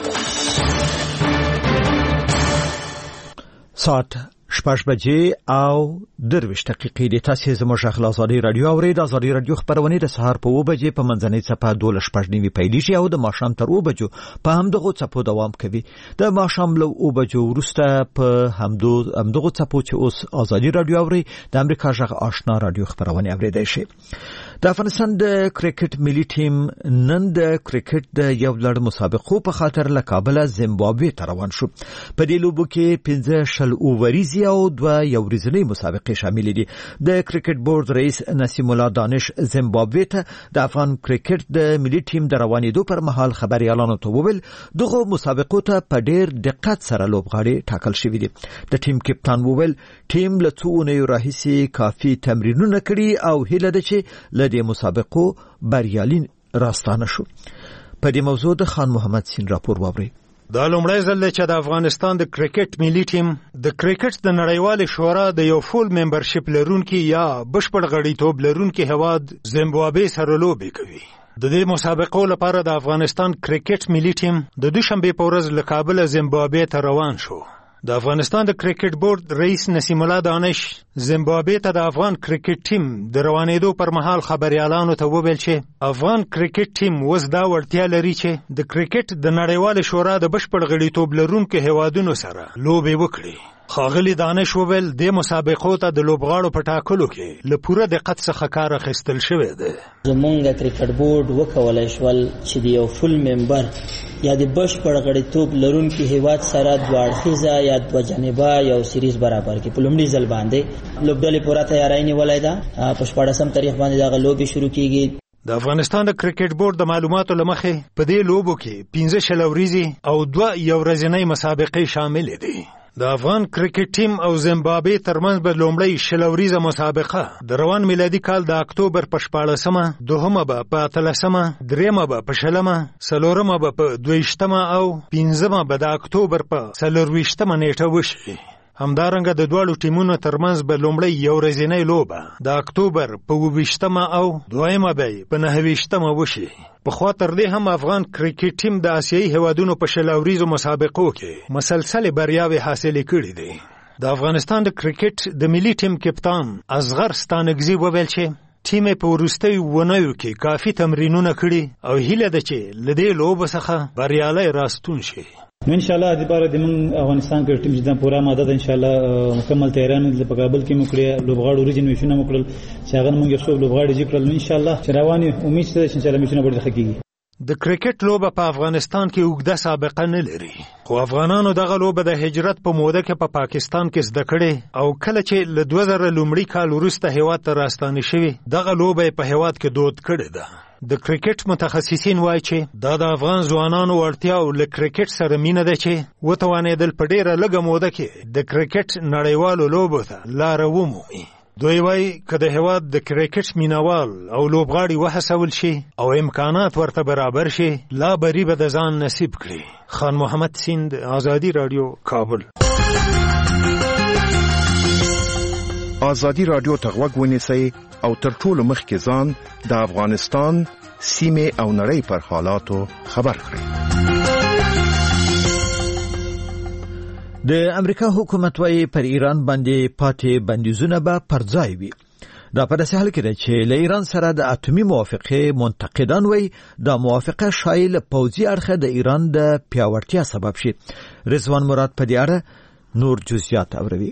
Speaker 5: ساعت 6 بجې او 23 دقیقې د تاسو زموږ خپل ازادي رادیو اورید. ازادي رادیو خبرونه د سهار په 2 بجې په منځنۍ صفه 12:09 پیل شي او د ماښام تر 2 بجو په همدغه صفو دوام کوي. د ماښام له 2 بجو وروسته په همدغه صفو چې اوس ازادي رادیو اوري د امریکا غږ آشنا رادیو خبرونه اوریدای شي. د افغانستان د کرکټ ملي ټیم نن د کرکټ د یو لړ مسابقو په خاطر له کابل زیمبابوې ته روان شو. په دې لوبو کې 15 اووریزي او 2 یوریزنۍ مسابقې شامل دي. د کرکټ بورډ رئیس نسیم الله دانش زیمبابوې ته د افغان کرکټ د ملي ټیم د روانېدو پر مهال خبريالانو ته وویل دغه مسابقو ته په ډېر دقت سره لوبغاړي ټاکل شوي دي. د ټیم کپتان وویل ټیم له څو اونیو راهیسې کافي تمرینونه کړي او هیله ده چې د مسابقو بریالي راستانه شو. په دې موضوع د خان محمد سین راپور واوري.
Speaker 9: دا لومړی ځل چې د افغانستان د کرکټ ملي ټیم د کرکټ د نړیوال شورا د یو فول ممبرشپ لرونکي یا بشپړ غړیتوب لرونکي هواد زیمبابوې سره لوبې کوي. د دې مسابقو لپاره د افغانستان کرکټ ملي ټیم د دوشنبه په ورځ له کابل زیمبابوې ته روان شو. د افغانستان د کرکټ بورډ رئیس نسیم الله دانش زیمبابوې ته د افغان کرکټ ټیم د روانېدو پر مهال خبريالانو ته وویل چې افغان کرکټ ټیم اوس دا وړتیا لري چې د کرکټ د نړیوال شورا د بشپړ غړیتوب لرونکو هیوادونو سره لوبې وکړي. خاغلی دانش وویل د مسابقو ته د لوبغاړو په ټاکلو کې له پوره دقت څخه کار اخیستل شوی دی.
Speaker 4: زمونږ کرکټ بورډ وکولای شول چې د یو فل ممبر یا د بشپړ غړیتوب لرونکي هیواد سره دوه اړخیزه یا دوه جانبه یو سیریز برابر کړي. په لومړي ځل باندې لوبډلې پوره تیاری نیولې ده. په 14 تاریخ باندې دغه لوبې شروع کیږي.
Speaker 9: د افغانستان د کرکټ بورډ د معلوماتو لمخې په دې لوبو کې 15 شل ورځې او 2 یو ورځنۍ مسابقې شامل دي. د افغان کرکټ ټیم او زیمبابوې ترمنځ به لومړی شل ورځې مسابقه د روان میلادي کال د اکتوبر په 14مه، دوهمه به په 13مه، دریمه به په 20مه، څلورمه به په 22مه او 15مه به د اکتوبر په 24مه نیټه وشي. همدارنګه د دوالو ټیمونو ترمنځ به لومړی یو ورځنۍ لوبه د اکتوبر په 22مه او دویمه به په 29مه وشي. پخوا تر دې هم افغان کرکټ ټیم د آسیایي هیوادونو په شل ورځو مسابقو کې مسلسل بریاوې حاصلې کړې دي. د افغانستان د کرکټ د ملي ټیم کپتان اصغر ستانکزي وویل چې ټیم په وروستیو ونیو کې کافي تمرینونه کړي او هیله ده چې له دې لوبو څخه بریالی راستون شي.
Speaker 20: نو ان شاء الله د بار د من افغانستان کې ټیم جدا پورا ماده ده ان شاء الله مکمل تیاران د په کابل کې مکړه لوبغاړو ورجن وشونه مکړل چې هغه موږ یو څو لوبغاړي ذکرل ان شاء الله چې رواني امید شته چې ان شاء الله مشونه به حقيقي.
Speaker 9: د کرکټ لوبه په افغانستان کې اوږده سابقه نه لري، خو افغانانو دغه لوبه د هجرت په موده کې په پاکستان کې زده کړې او کله چې له 2000 لومړي کال وروسته هیواد ته راستانه شوی دغه لوبه په هیواد کې دود کړې ده. د کرکټ متخصصین وایي چې دا د افغان ځوانانو وړتیا او له کرکټ سره مینه ده چې وتوانېدل په ډیره لږه موده کې د کرکټ نړیوالو لوبو ته لاره ومومي. دوی وایي که د هیواد د کرکټ مینوال او لوبغاړي وهڅول شي او امکانات ورته برابر شي لا بری به د ځان نصیب کړي. خان محمد سیند، آزادی رادیو، کابل.
Speaker 13: آزادی رادیو ته غوږ ونیسئ او تر ټولو مخکې ځان د افغانستان سیمې او نړۍ پر حالاتو خبر کړئ.
Speaker 5: د امریکا حکومت وايي پر ایران باندې پاتې بندیزونه به پر ځای وي. دا په داسې حال کې ده چې له ایران سره د اټومي موافقې منتقدان وایي دا موافقه شایل پوځي اړخه د ایران د پیاوړتیا سبب شي. رضوان مراد په دې اړه نور جزئیات اوروي.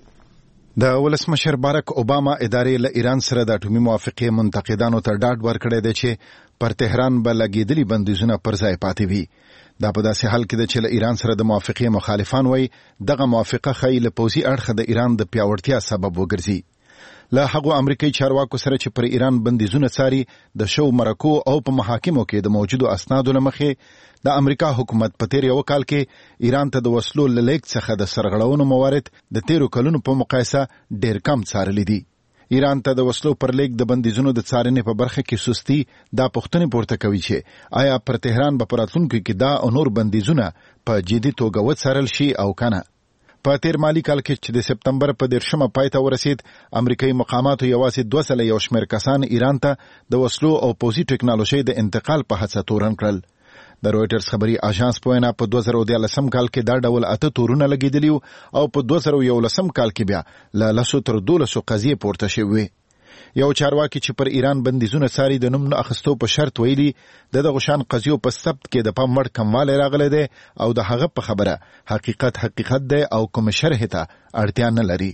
Speaker 21: د ولسمشر بارک اوباما ادارې له ایران سره د اټومي موافقې منتقدانو ته ډاډ ورکړی دی چې پر تهران به لګېدلي بندیزونه پر ځای پاتې وي. دا په داسې حال کې ده چې له ایران سره د موافقې مخالفان وایي دغه موافقه ښایي له پوځي اړخه د ایران د پیاوړتیا سبب وګرځي. له هغو امریکایي چارواکو سره چې پر ایران بندیزونه څاري د شو مرکو او په محاکمو کې د موجودو اسنادو له مخې د امریکا حکومت په تیر یو کال کې ایران ته د وسلو له لیږد څخه د سرغړونو موارد د تیرو کلونو په مقایسه ډېر کم څارلي دي. ایران ته د وسلو پر لیږد د بندیزونو د څارنې په برخه کې سستی دا پوښتنې پورته کوي چې آیا پر تهران به په راتلونکي کې دا او نور بندیزونه په جدي توګه وڅارل شي او کنه. په تیر مالی کال کې چې د سپتمبر په 10مه پای ته ورسید امریکایي مقاماتو یوازې 2 ځله یو شمېر کسان ایران ته د وسلو او پوځي ټکنالوژۍ د انتقال په هڅه تورن کړل. د رويټرز خبري اژانس په وینا په 2013 کال کې دا ډول 8 تورونه لګیدلی او په 2011 کال کې بیا له 10 تر 12 قضیې پورته شوې. یو چارواکي چې پر ایران بندیزونه ساري د نوم نه اخستو په شرط ویلي دغه شان قضیو په ثبت کې د پام وړ کموالی راغلی دی او د هغه په خبره حقیقت دی او کوم شرح ته اړتیا نه لري.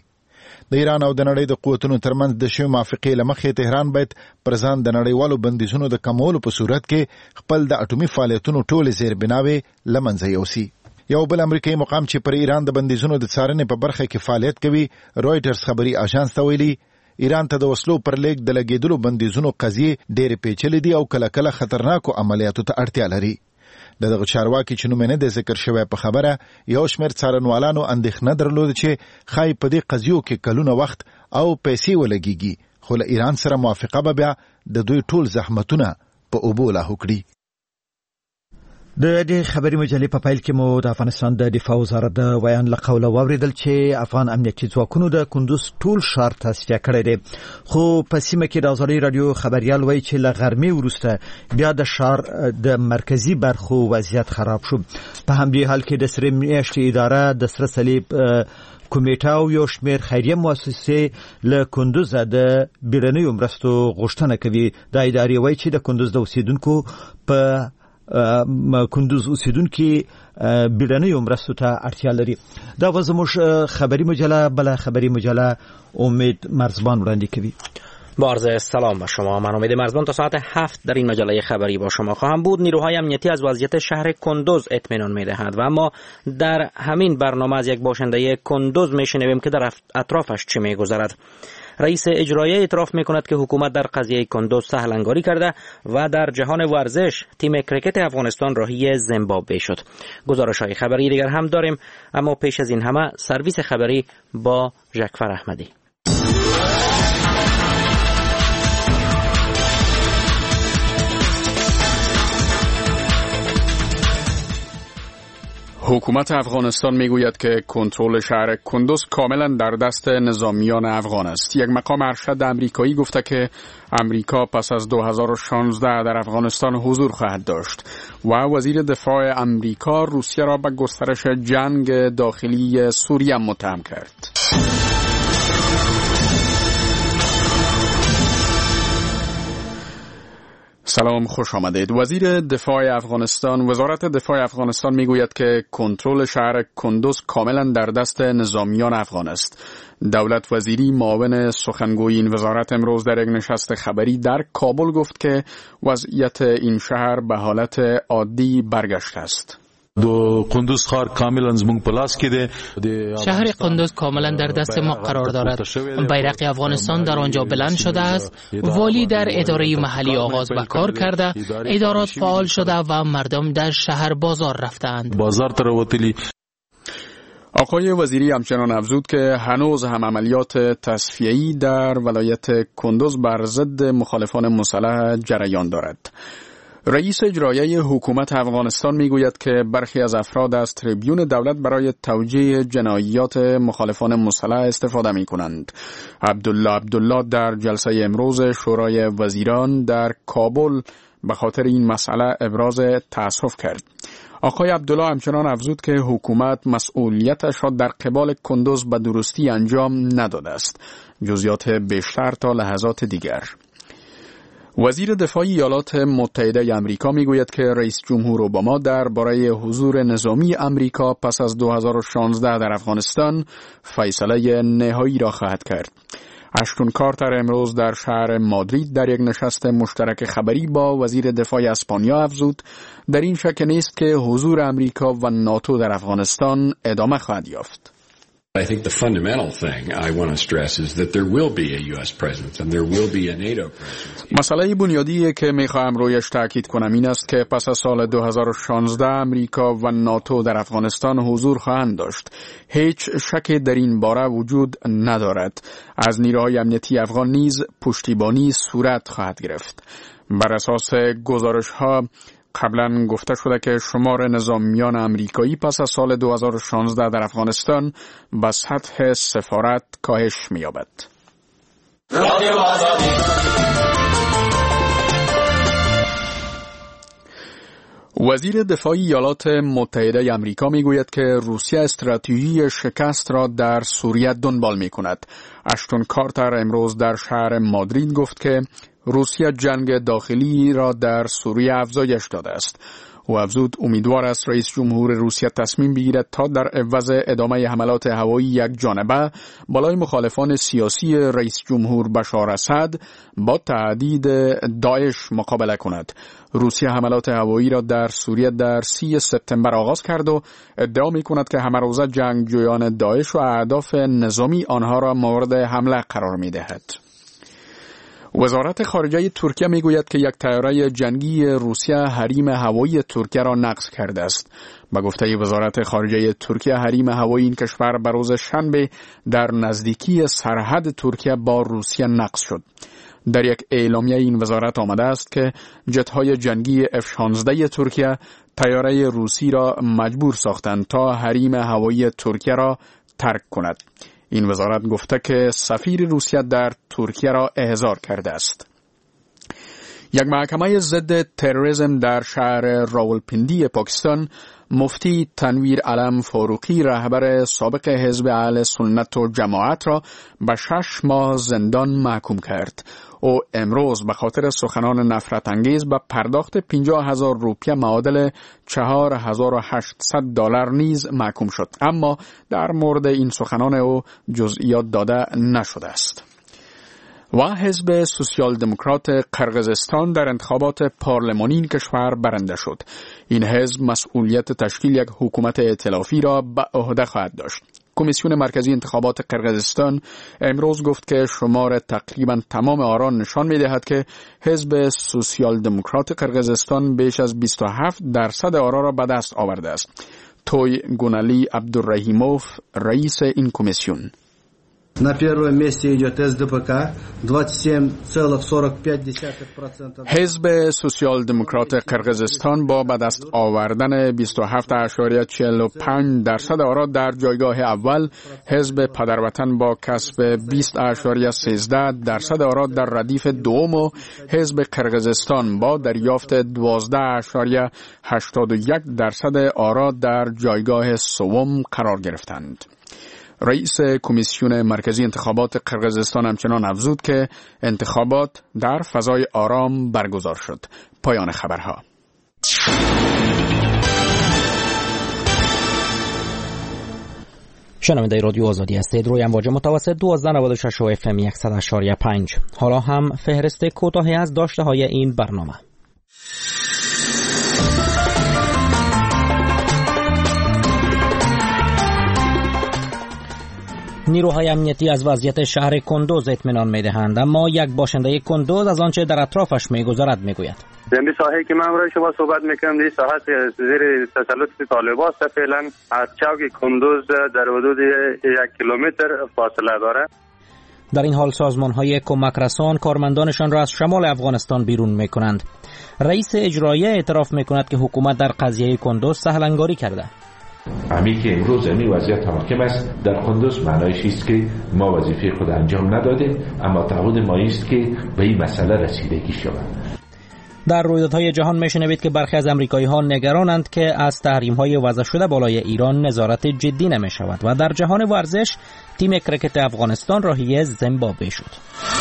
Speaker 21: د ایران او د نړۍ د قوتونو ترمنځ د شوی موافقې لمخې تهران باید پر ځان د نړیوالو بندیزونو د کمولو په صورت کې خپل د اټومي فعالیتونو ټولې زیربناوې له منځه یوسي. یو بل امریکایي مقام چې پر ایران د بندیزونو د څارنې په برخه کې فعالیت کوي رويټرز خبري اژانس ته ویلي ایران ته د وسلو پر لیږد د لګېدلو بندیزونو قضیې ډېرې پیچلې دي او کله کله خطرناکو عملیاتو ته اړتیا لري. دغه چارواکي چې نوم یې نه دی ذکر شوی په خبره یو شمېر څارنوالانو اندېښنه درلوده چې ښایي په دې قضیو کې کلونه وخت او پیسې ولګېږي خو له ایران سره موافقه به بیا د دوی ټول زحمتونه په اوبو لاهو کړي.
Speaker 5: د دې خبري مجلې په پیل کې مو د افغانستان د دفاع وزارت د بیان له قوله واوریدل چې افغان امنیتي ځواکونو د کندوز ټول ښار تصفیه کړی دی، خو په سیمه کې د ازادي رادیو خبريال وایي چې له غرمې وروسته بیا د ښار د مرکزی برخو وضعیت خراب شو. په همدې حال کې د سرې میاشتې اداره د سره صلیب کمیټه او یو شمېر خیریه مؤسسې له کندوز د بیړنیو مرستو غوښتنه کوي. د ادارې وایي چې د کندوز د اوسیدونکو په کندوز اوسیدونکو بیړنیو مرستو ته اړتیا لري. دا وزموش خبری مجله بل خبری مجله امید مرزبان وړاندې کوي.
Speaker 3: با عرض سلام به شما، من امید مرزبان تا ساعت 7 در این مجله خبری با شما خواهم بود. نیروهای امنیتی از وضعیت شهر کندوز اطمینان می‌دهند و اما در همین برنامه از یک باشنده کندوز میشنویم که در اطرافش چه می‌گذرد. رئیس اجرایی اعتراف می‌کند که حکومت در قضیه کندوز سهل انگاری کرده و در جهان ورزش تیم کرکت افغانستان راهی زیمبابوه شد. گزارش‌های خبری دیگر هم داریم، اما پیش از این همه سرویس خبری با ژکفر احمدی.
Speaker 22: حکومت افغانستان میگوید که کنترل شهر کندوز کاملا در دست نظامیان افغان است. یک مقام ارشد امریکایی گفته که امریکا پس از 2016 در افغانستان حضور خواهد داشت و وزیر دفاع امریکا روسیه را به گسترش جنگ داخلی سوریه متهم کرد. سلام، خوش آمدید. وزارت دفاع افغانستان میگوید که کنترل شهر کندوز کاملا در دست نظامیان افغان است. دولت وزیری معاون سخنگوی این وزارت امروز در یک نشست خبری در کابل گفت که وضعیت این شهر به حالت عادی برگشته است.
Speaker 2: کندوز ښار کاملا زموږ په لاس کې دی.
Speaker 23: شهر کندوز کاملا در دست ما قرار دارد. بیرق افغانستان در آنجا بلند شده است. والی در اداره محلی آغاز به کار کرده، ادارات فعال شده و مردم در شهر بازار رفتند.
Speaker 2: بازار ته راوتلي.
Speaker 22: آقای وزیری همچنان افزود که هنوز هم عملیات تصفیه‌ای در ولایت کندوز بر ضد مخالفان مسلح جریان دارد. رئیس اجرایی حکومت افغانستان میگوید که برخی از افراد از تریبیون دولت برای توجیه جنایات مخالفان مسلح استفاده می کنند. عبدالله در جلسه امروز شورای وزیران در کابل به خاطر این مسئله ابراز تأسف کرد. آقای عبدالله همچنان افزود که حکومت مسئولیتش را در قبال کندوز به درستی انجام نداده است. جزئیات بیشتر تا لحظات دیگر. وزیر دفاع ایالات متحده آمریکا میگوید که رئیس جمهور اوباما درباره حضور نظامی آمریکا پس از 2016 در افغانستان فیصله نهایی را خواهد کرد. اشتون کارتر امروز در شهر مادرید در یک نشست مشترک خبری با وزیر دفاع اسپانیا افزود در این شک نیست که حضور آمریکا و ناتو در افغانستان ادامه خواهد یافت.
Speaker 24: I think the fundamental thing I want to stress is that there will be a US presence and there will be a NATO presence.
Speaker 22: مسئله بنیادی که میخواهم رویش تاکید کنم این است که پس از سال 2016 امریکا و ناتو در افغانستان حضور خواهند داشت. هیچ شکی در این باره وجود ندارد. از نیروهای امنیتی افغان نیز پشتیبانی صورت خواهد گرفت. بر اساس گزارش‌ها قبلا گفته شده که شمار نظامیان امریکایی پس از سال 2016 در افغانستان به سطح سفارت کاهش می‌یابد. وزیر دفاع ایالات متحده آمریکا میگوید که روسیه استراتژی شکست را در سوریه دنبال می‌کند. اشتون کارتر امروز در شهر مادرید گفت که روسیه جنگ داخلی را در سوریه افزایش داده است. او افزود امیدوار است رئیس جمهور روسیه تصمیم بگیرد تا در عوض ادامه حملات هوایی یک جانبه بالای مخالفان سیاسی رئیس جمهور بشار اسد با تهدید داعش مقابله کند. روسیه حملات هوایی را در سوریه در 30 سپتامبر آغاز کرد و ادعا می کند که همه روزه جنگجویان داعش و اهداف نظامی آنها را مورد حمله قرار می دهد. وزارت خارجه ترکیه میگوید که یک طیاره جنگی روسیه حریم هوایی ترکیه را نقض کرده است. به گفته وزارت خارجه ترکیه، حریم هوایی این کشور به روز شنبه در نزدیکی سرحد ترکیه با روسیه نقض شد. در یک اعلامیه این وزارت آمده است که جت‌های جنگی F-16 ترکیه طیاره روسی را مجبور ساختند تا حریم هوایی ترکیه را ترک کند. این وزارت گفته که سفیر روسیه در ترکیه را احضار کرده است. یک محکمه ضد تروریسم در شهر راولپندی پاکستان مفتی تنویر علم فاروقی، رهبر سابق حزب اهل سنت و جماعت را به 6 ماه زندان محکوم کرد. او امروز به خاطر سخنان نفرت انگیز به پرداخت 50,000 روپیه معادل $4,800 نیز محکوم شد، اما در مورد این سخنان او جزئیات داده نشده است. و حزب سوسیال دموکرات قرقیزستان در انتخابات پارلمانی این کشور برنده شد. این حزب مسئولیت تشکیل یک حکومت ائتلافی را به عهده خواهد داشت. کمیسیون مرکزی انتخابات قرقیزستان امروز گفت که شمار تقریبا تمام آرا نشان می‌دهد که حزب سوسیال دموکرات قرقیزستان بیش از 27% آرا را به دست آورده است. توی گونالی عبدالرحیموف، رئیس این کمیسیون:
Speaker 8: На первом месте идет СДПК 27,45%.
Speaker 22: حزب سوسیال دموکرات قرقیزستان با به دست آوردن 27.45% آرا در جایگاه اول، حزب پدروطن با کسب 20.13% آرا در ردیف دوم و حزب قرقیزستان با دریافت 12.81% آرا در جایگاه سوم قرار گرفتند. رئیس کمیسیون مرکزی انتخابات قرقیزستان همچنان افزود که انتخابات در فضای آرام برگزار شد. پایان خبرها.
Speaker 3: شنونده رادیو آزادی هستید. روی امواج متوسط 1296 و FM 100.5. حالا هم فهرست کوتاهی از داشته های این برنامه. نیروهای امنیتی از وضعیت شهر کندوز اطمینان می‌دهند، اما یک باشنده کندوز از آنچه در اطرافش می‌گذرد می‌گوید.
Speaker 10: در ساحه که من برای شما صحبت می‌کنم، در ساحه زیر تسلط طالبان است. فعلا از چوک کندوز در حدود 1 کیلومتر فاصله دارد.
Speaker 3: در این حال سازمان‌های کمک رسان کارمندانشان را از شمال افغانستان بیرون می‌کنند. رئیس اجرایی اعتراف می‌کند که حکومت در قضیه کندوز سهل‌انگاری کرده.
Speaker 11: همین که امروز این وضعیت حاکم است در کندوز، معنایش است که ما وظیفه خود انجام ندادیم، اما تعهد ما است که به این مسئله رسیدگی شود.
Speaker 3: در رویدادهای جهان میشنوید که برخی از امریکایی‌ها نگرانند که از تحریم‌های وضع شده بالای ایران نظارت جدی نمی‌شود و در جهان ورزش تیم کرکت افغانستان راهی زیمبابوه شد.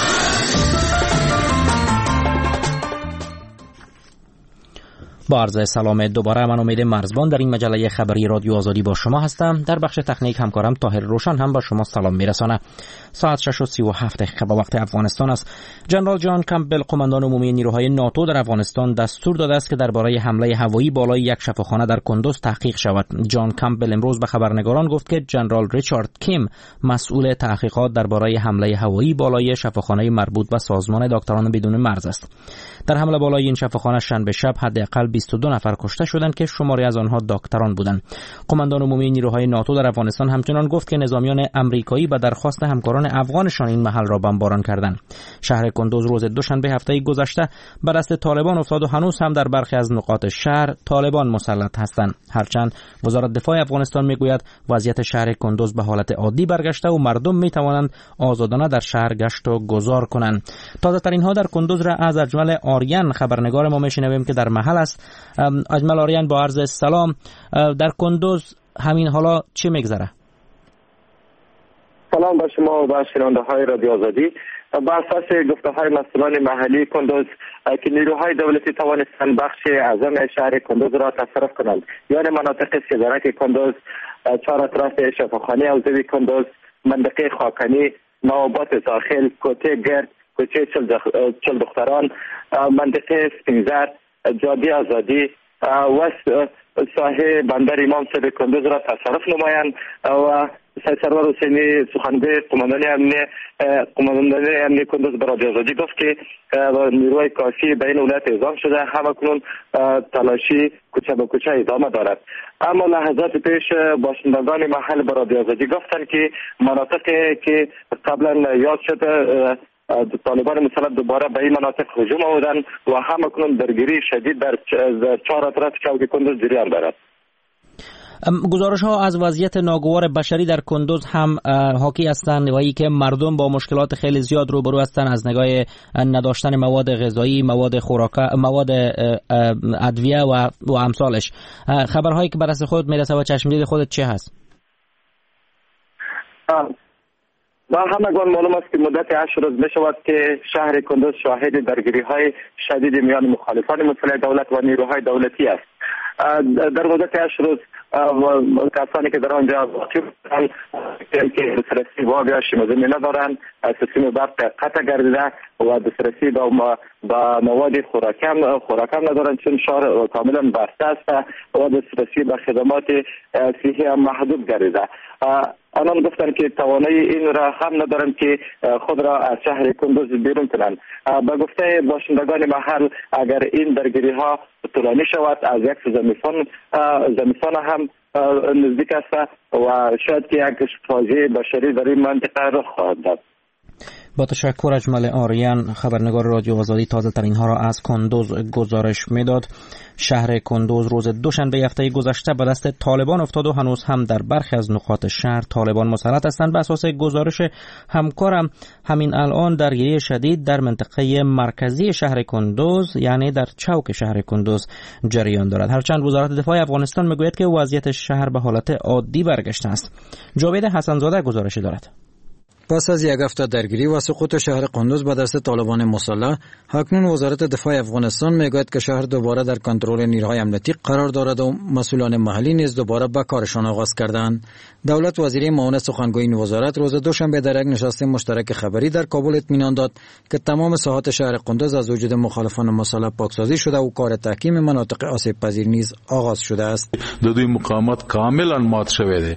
Speaker 3: با عرض سلام دوباره، من امید مرزبان در این مجله خبری رادیو آزادی با شما هستم. در بخش تکنیک همکارم طاهر روشن هم با شما سلام میرسانه. ساعت 6:37 به وقت افغانستان است. جنرال جان کمپبل، قماندان عمومی نیروهای ناتو در افغانستان، دستور داده است که درباره حمله هوایی بالای یک شفاخانه در کندوز تحقیق شود. جان کمپبل امروز به خبرنگاران گفت که جنرال ریچارد کیم، مسئول تحقیقات درباره حمله هوایی بالای شفاخانه مربوط به سازمان دکتران بدون مرز است. در حمله بالای این شفاخانه شنبه شب حداقل 22 نفر کشته شدند که شماری از آنها دکتران بودند. قماندان عمومی نیروهای ناتو در افغانستان همچنان گفت که نظامیان امریکایی به درخواست همکاران افغانشان این محل را بمباران کردند. شهر کندوز روز دوشنبه هفته گذشته به دست طالبان افتاد و هنوز هم در برخی از نقاط شهر طالبان مسلط هستند. هرچند وزارت دفاع افغانستان میگوید وضعیت شهر کندوز به حالت عادی برگشته و مردم میتوانند آزادانه در شهر گشت و گذار کنند. تازه ترین ها در کندوز را از اجمل آریان، خبرنگار ما، میشنویم که در محل است. اجمل آریان، با عرض سلام. در کندوز همین حالا چی میگذره؟
Speaker 12: سلام به شما و به شنونده های رادیو آزادی. بر اساس گفته های مسئولان محلی کندوز که نیروهای دولتی توانستند بخش اعظم شهر کندوز را تصرف کنند، یعنی مناطق سیزرک کندوز، چهار اطراف شفاخانه حوزوی کندوز، منطقه خاکنی، نوابات داخل، کوچه گرد، کوچه چل دختران، منطقه سپینزر، جاده آزادی و ساحه بندر امام صاحب کندوز را تصرف نمایند و سرور حسینی سخنگوی قماندان امنیه کندوز به رادیو آزادی گفت که نیروهای کافی به این ولایت اعزام شده، همکنون تلاشی کوچه به کوچه ادامه دارد. اما لحظات پیش باشندگان محل به رادیو آزادی گفتند که مناطقی که قبلا یاد شده طالبان مسلح دوباره به این مناطق هجوم آوردند و همکنون درگیری شدید در 4 اطراف چوک کندوز جریان دارد.
Speaker 3: گزارش ها از وضعیت ناگوار بشری در کندوز هم حاکی هستند و ای که مردم با مشکلات خیلی زیاد روبرو هستند، از نگاه نداشتن مواد غذایی، مواد خوراکه، مواد ادویه و امثالش. خبرهایی که به دست خودت میرسه و چشمدید خودت چه هست؟
Speaker 12: با همگان معلوم است که مدت 8 روز می شود که شهر کندوز شاهد درگیری های شدید میان مخالفان مسلح دولت و نیروهای دولتی است. در مدت 8 روز کسانی که در آنجا واقع بودند که دسترسی به آب یا شیمه‌زنی ندارند، سیستم برق قطع گردیده و دسترسی به مواد خوراکم ندارند، چون شهر کاملا بسته است و دسترسی به خدمات صحی هم محدود گردیده. آنان گفتند که توانایی این را هم ندارند که خود را از شهر کندوز بیرون کنند. به گفته باشندگان محل اگر این درگیری ها طولانی شود از یک زمستان هم نزدیک است و شاید که یک فاجعه بشری در این منطقه رخ خواهد داد.
Speaker 3: با تشکر. اجمل آریان، خبرنگار رادیو آزادی، تازه ترین ها را از کندوز گزارش میداد. شهر کندوز روز دوشنبه هفته گذشته به دست طالبان افتاد و هنوز هم در برخی از نقاط شهر طالبان مسلط هستند. به اساس گزارش همکارم همین الان درگیری شدید در منطقه مرکزی شهر کندوز، یعنی در چوک شهر کندوز جریان دارد. هرچند وزارت دفاع افغانستان میگوید که وضعیت شهر به حالت عادی برگشته است. جاوید حسنزاده گزارشی دارد.
Speaker 6: پس از یک هفته درگیری و سقوط شهر کندوز به دست طالبان مسلح، اکنون وزارت دفاع افغانستان میگوید که شهر دوباره در کنترل نیروهای امنیتی قرار دارد و مسئولان محلی نیز دوباره به کارشان آغاز کردند. دولت وزیر معاون سخنگوی این وزارت روز دوشنبه در یک نشست مشترک خبری در کابل اطمینان داد که تمام ساحات شهر کندوز از وجود مخالفان مسلح پاکسازی شده و کار تحکیم مناطق آسیب پذیر نیز آغاز شده است.
Speaker 2: دوی مقاومت کاملا مات شده.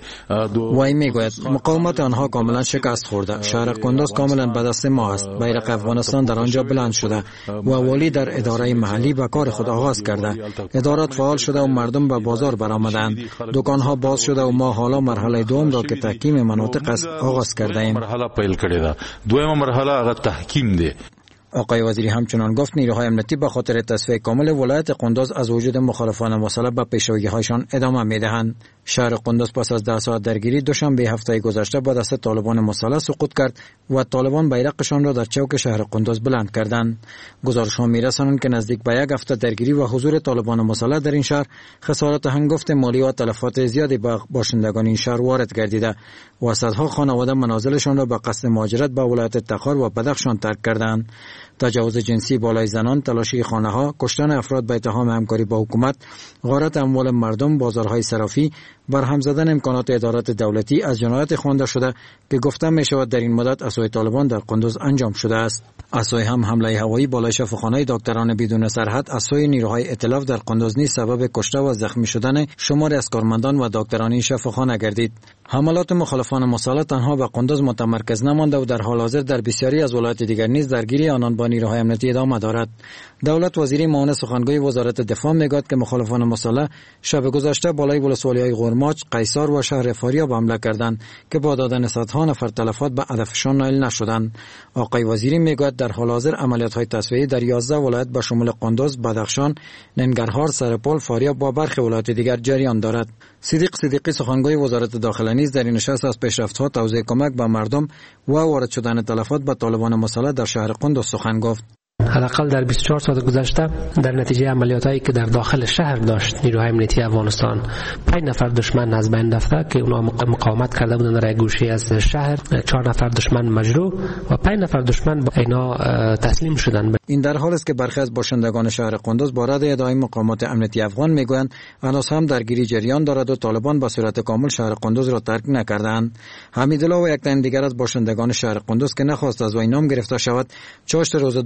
Speaker 6: وی میگوید مقاومت آنها کاملا شکست خورده. شهر کندوز کاملا به دست ما است. بیرق افغانستان در آنجا بلند شده و والی در اداره محلی به کار خود آغاز کرده. ادارات فعال شده و مردم به بازار برآمدند. دکانها باز شده و ما حالا مرحله دوم را که تحکیم مناطق است آغاز کرده ایم.
Speaker 2: مرحله پیل کړی ده. دویمه مرحله هغه تحکیم ده.
Speaker 6: آقای وزیری همچنان گفت نیروهای امنیتی به خاطر تصفیه کامل ولایت کندوز از وجود مخالفان مسلح به پیشروی‌هایشان ادامه می‌دهند. شهر کندوز پس از 10 ساعت درگیری دوشنبه هفته گذشته به دست طالبان مسلح سقوط کرد و طالبان بیرقشان را در چوک شهر کندوز بلند کردند. گزارش‌ها می‌رسانند که نزدیک به یک هفته درگیری و حضور طالبان مسلح در این شهر خسارات هنگفت مالی و تلفات زیادی به باشندگان این شهر وارد گردیده و صدها خانواده منازلشان را به قصد مهاجرت به ولایت تخار و بدخشان ترک کردند. تجاوز جنسی بالای زنان، تلاشی خانه‌ها، کشتن افراد به اتهام همکاری با حکومت، غارت اموال مردم، بازارهای صرافی، برهم زدن امکانات ادارات دولتی از جنایات خوانده شده که گفته می شود در این مدت از سوی طالبان در کندوز انجام شده است. از سوی هم حمله هوایی بالای شفاخانه دکتران بدون سرحد از سوی نیروهای ائتلاف در کندوز نیز سبب کشته و زخمی شدن شماری از کارمندان و دکتران این شفاخانه گردید. حملات مخالفان مسلح تنها به کندوز متمرکز نمانده و در حال حاضر در بسیاری از ولایات دیگر نیز درگیری آنان با نیروهای امنیتی ادامه دارد. دولت وزیر معاون سخنگوی وزارت دفاع میگوید که مخالفان مسلح شب گذشته بالای ولسوالی‌های غرماچ، قیصر و شهر فاریاب حمله کردند که با دادن صدها نفر تلفات به هدفشان نائل نشدند. آقای وزیری میگوید در حال حاضر عملیات‌های تصفیه‌ای در 11 ولایت به شمول کندوز، بدخشان، ننگرهار، سرپل، فاریاب و برخی ولایات دیگر جریان دارد. صدیقی سخنگوی وزارت داخله نیز در این نشست از پیشرفت‌ها توزیع کمک به مردم و وارد شدن تلفات به طالبان مسلح در شهر کندوز سخن گفت.
Speaker 14: حداقل در 24 ساعت گذشته در نتیجه عملیاتایی که در داخل شهر داشت نیروهای امنیتی افغانستان 5 نفر دشمن از بین رفته که اونا مقاومت کرده بودند در گوشه از شهر، 4 نفر دشمن مجروح و 5 نفر دشمن با اینا تسلیم شدند.
Speaker 6: این در حالی است که برخی از باشندگان شهر کندوز با رد ادعای مقامات امنیتی افغان میگویند هنوز هم درگیری جریان دارد و طالبان به صورت کامل شهر کندوز را ترک نکردند. حمیدالله و یک تن دیگر از باشندگان شهر کندوز که نخواست از وی نام گرفته شود، چاشت روز دوشنبه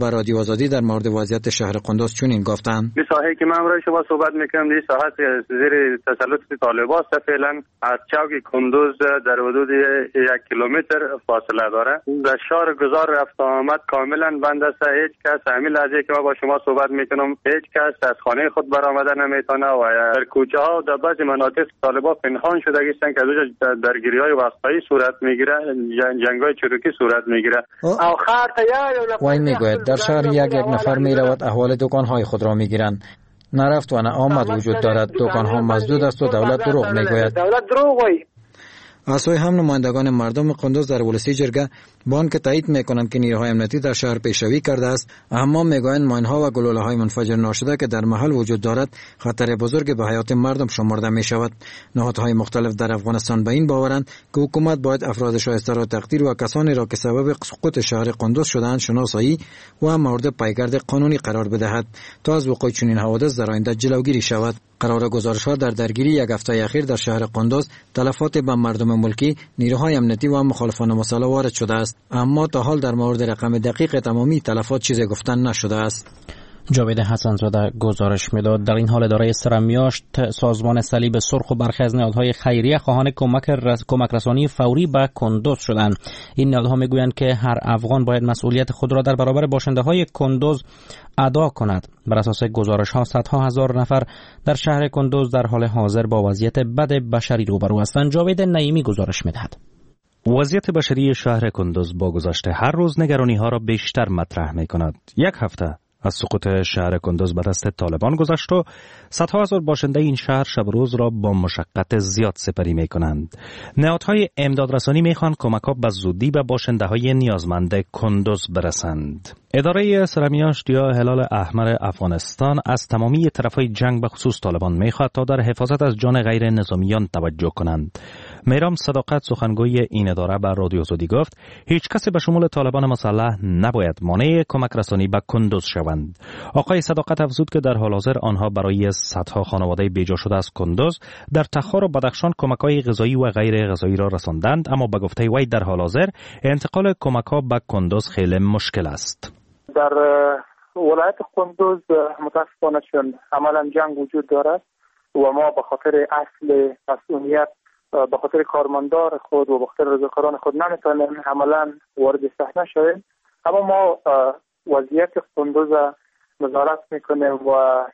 Speaker 6: به رادیو آزادی در مورد وضعیت شهر قندوز چنین گفتند:
Speaker 10: این ساحه که من امروز شما صحبت میکنم این ساحه زیر تسلط طالبان است. فعلا از چوک کندوز در حدود 1 کیلومتر فاصله داره. در شهر گذار رفت آمد کاملا بند است. هیچ کس همین لحظه که من با شما صحبت میکنم هیچ کس از خانه خود برآمده نمیتونه و در کوچه ها و در بعضی مناطق طالبان پنهان شده هستند که از درگیری‌های وقتایی صورت میگیره، جنگ‌های چروکی صورت میگیره.
Speaker 6: وای میگوید در شهر یک نفر میرود احوال دکان‌های خود را میگیرند. نرفت و نه آمد وجود دارد. دکان‌ها مسدود است و دولت دروغ میگوید. از سوی هم نمایندگان مردم قندوز در ولسی جرگه با آنکه تایید میکنند که نیروهای امنیتی در شهر پیشروی کرده است، اما میگویند ماین‌ها و گلوله‌های منفجر ناشده که در محل وجود دارد خطر بزرگ به حیات مردم شمرده می شود. نهادهای مختلف در افغانستان به این باورند که حکومت باید افراد شایسته را تقدیر و کسانی را که سبب سقوط شهر قندوز شدند شناسایی و مورد پیگرد قانونی قرار بدهد تا از وقوع چنین حوادث در آینده جلوگیری شود. قرار گزارش‌ها در درگیری یک هفته اخیر در شهر قندوز تلفات به مردم ملکی، نیروهای امنیتی و مخالفان مسلح وارد شده است، اما تا حال در مورد رقم دقیق تمامی تلفات چیزی گفتن نشده است.
Speaker 3: جاوید حسن‌زاده گزارش می‌داد. در این حال اداره سرمیاشت سازمان صلیب سرخ و برخی از نهادهای خیریه خواهان کمک رسانی فوری به کندوز شدند. این نهادها میگویند که هر افغان باید مسئولیت خود را در برابر باشنده‌های کندوز ادا کند. بر اساس گزارش‌ها صدها هزار نفر در شهر کندوز در حال حاضر با وضعیت بد بشری روبرو هستند. جاوید نعیمی گزارش می‌دهد.
Speaker 7: وضعیت بشری شهر کندوز با گذشت هر روز نگرانی‌ها را بیشتر مطرح می‌کند. یک هفته از سقوط شهر کندوز به دست طالبان گذشت و صدها هزار باشنده این شهر شب روز را با مشقت زیاد سپری می کنند. نهادهای امدادرسانی می خوان کمک‌ها به زودی به باشنده های نیازمند کندوز برسند. اداره سرمیاشت یا هلال احمر افغانستان از تمامی طرفهای جنگ به خصوص طالبان می خواهد تا در حفاظت از جان غیر نظامیان توجه کنند. میرام صداقت سخنگوی این اداره به رادیو آزادی گفت هیچ کسی به شمول طالبان مسلح نباید مانع کمک رسانی به کندوز شوند. آقای صداقت افزود که در حال حاضر آنها برای صدها خانواده بیجا شده از کندوز در تخار و بدخشان کمک‌های غذایی و غیر غذایی را رساندند، اما به گفته وی در حال حاضر انتقال کمک‌ها به کندوز خیلی مشکل است.
Speaker 16: در ولایت کندوز متاسفانه چون عملا جنگ وجود دارد و ما به خاطر اصل مسئولیت به خاطر کارمندار خود و به خاطر رضاکاران خود نمیتونیم عملا وارد صحنه شویم، اما ما وضعیت کندوز نظارت میکنیم و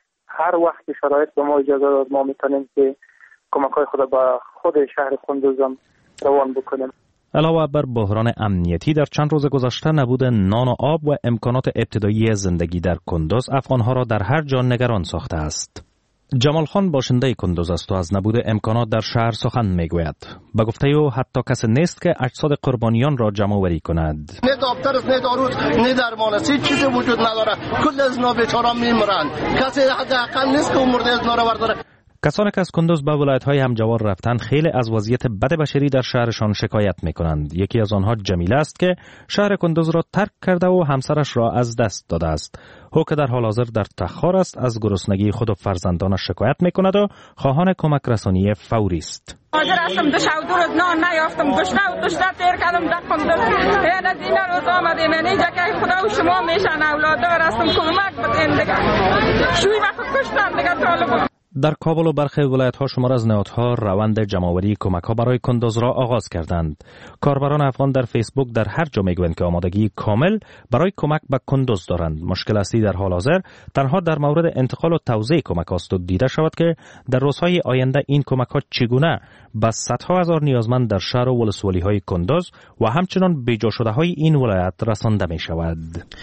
Speaker 16: هر وقت که شرایط به ما اجازه داد ما میتونیم که کمک‌های خود به خود شهر کندوز روان بکنیم.
Speaker 7: علاوه بر بحران امنیتی در چند روز گذشته نبود نان و آب و امکانات ابتدایی زندگی در کندوز افغانها را در هر جا نگران ساخته است. جمال خان باشنده کندوز است و از نبود امکانات در شهر سخن میگوید. به گفته او حتی کسی نیست که اجساد قربانیان را جمع آوری کند.
Speaker 17: نه دکتر است، نه دارو، نه درمان است، هیچ چیزی وجود نداره. کل از اینا بیچاره میمیرند. کسی حداقل نیست که مرده از اینا را برداره.
Speaker 7: کسانی که از کندوز به ولایت‌های همجوار رفتند خیلی از وضعیت بد بشری در شهرشان شکایت می‌کنند. یکی از آنها جمیله است که شهر کندوز را ترک کرده و همسرش را از دست داده است. او که در حال حاضر در تخار است از گرسنگی خود و فرزندانش شکایت می‌کند و خواهان کمک رسانی فوری است.
Speaker 18: حاضر هستم دو شب دو روز نان نیافتم، گشنه تیر کردم در کندوز. این از این روز آمدیم اینجا که خدا و شما میشن اولادار هستم کمک بدین دیگه. شوی وقت کشتن دیگه طالبان.
Speaker 7: در کابل و برخی ولایت‌ها شمار از نهادها روند جمع‌آوری کمک‌ها برای کندوز را آغاز کردند. کاربران افغان در فیسبوک در هر جا می‌گویند که آمادگی کامل برای کمک به کندوز دارند. مشکل اصلی در حال حاضر تنها در مورد انتقال و توزیع کمک است و دیده شود که در روزهای آینده این کمک‌ها چگونه به صدها هزار نیازمند در شهر و ولسوالی‌های کندوز و همچنان بیجا شده‌های این ولایت رسانده می‌شود.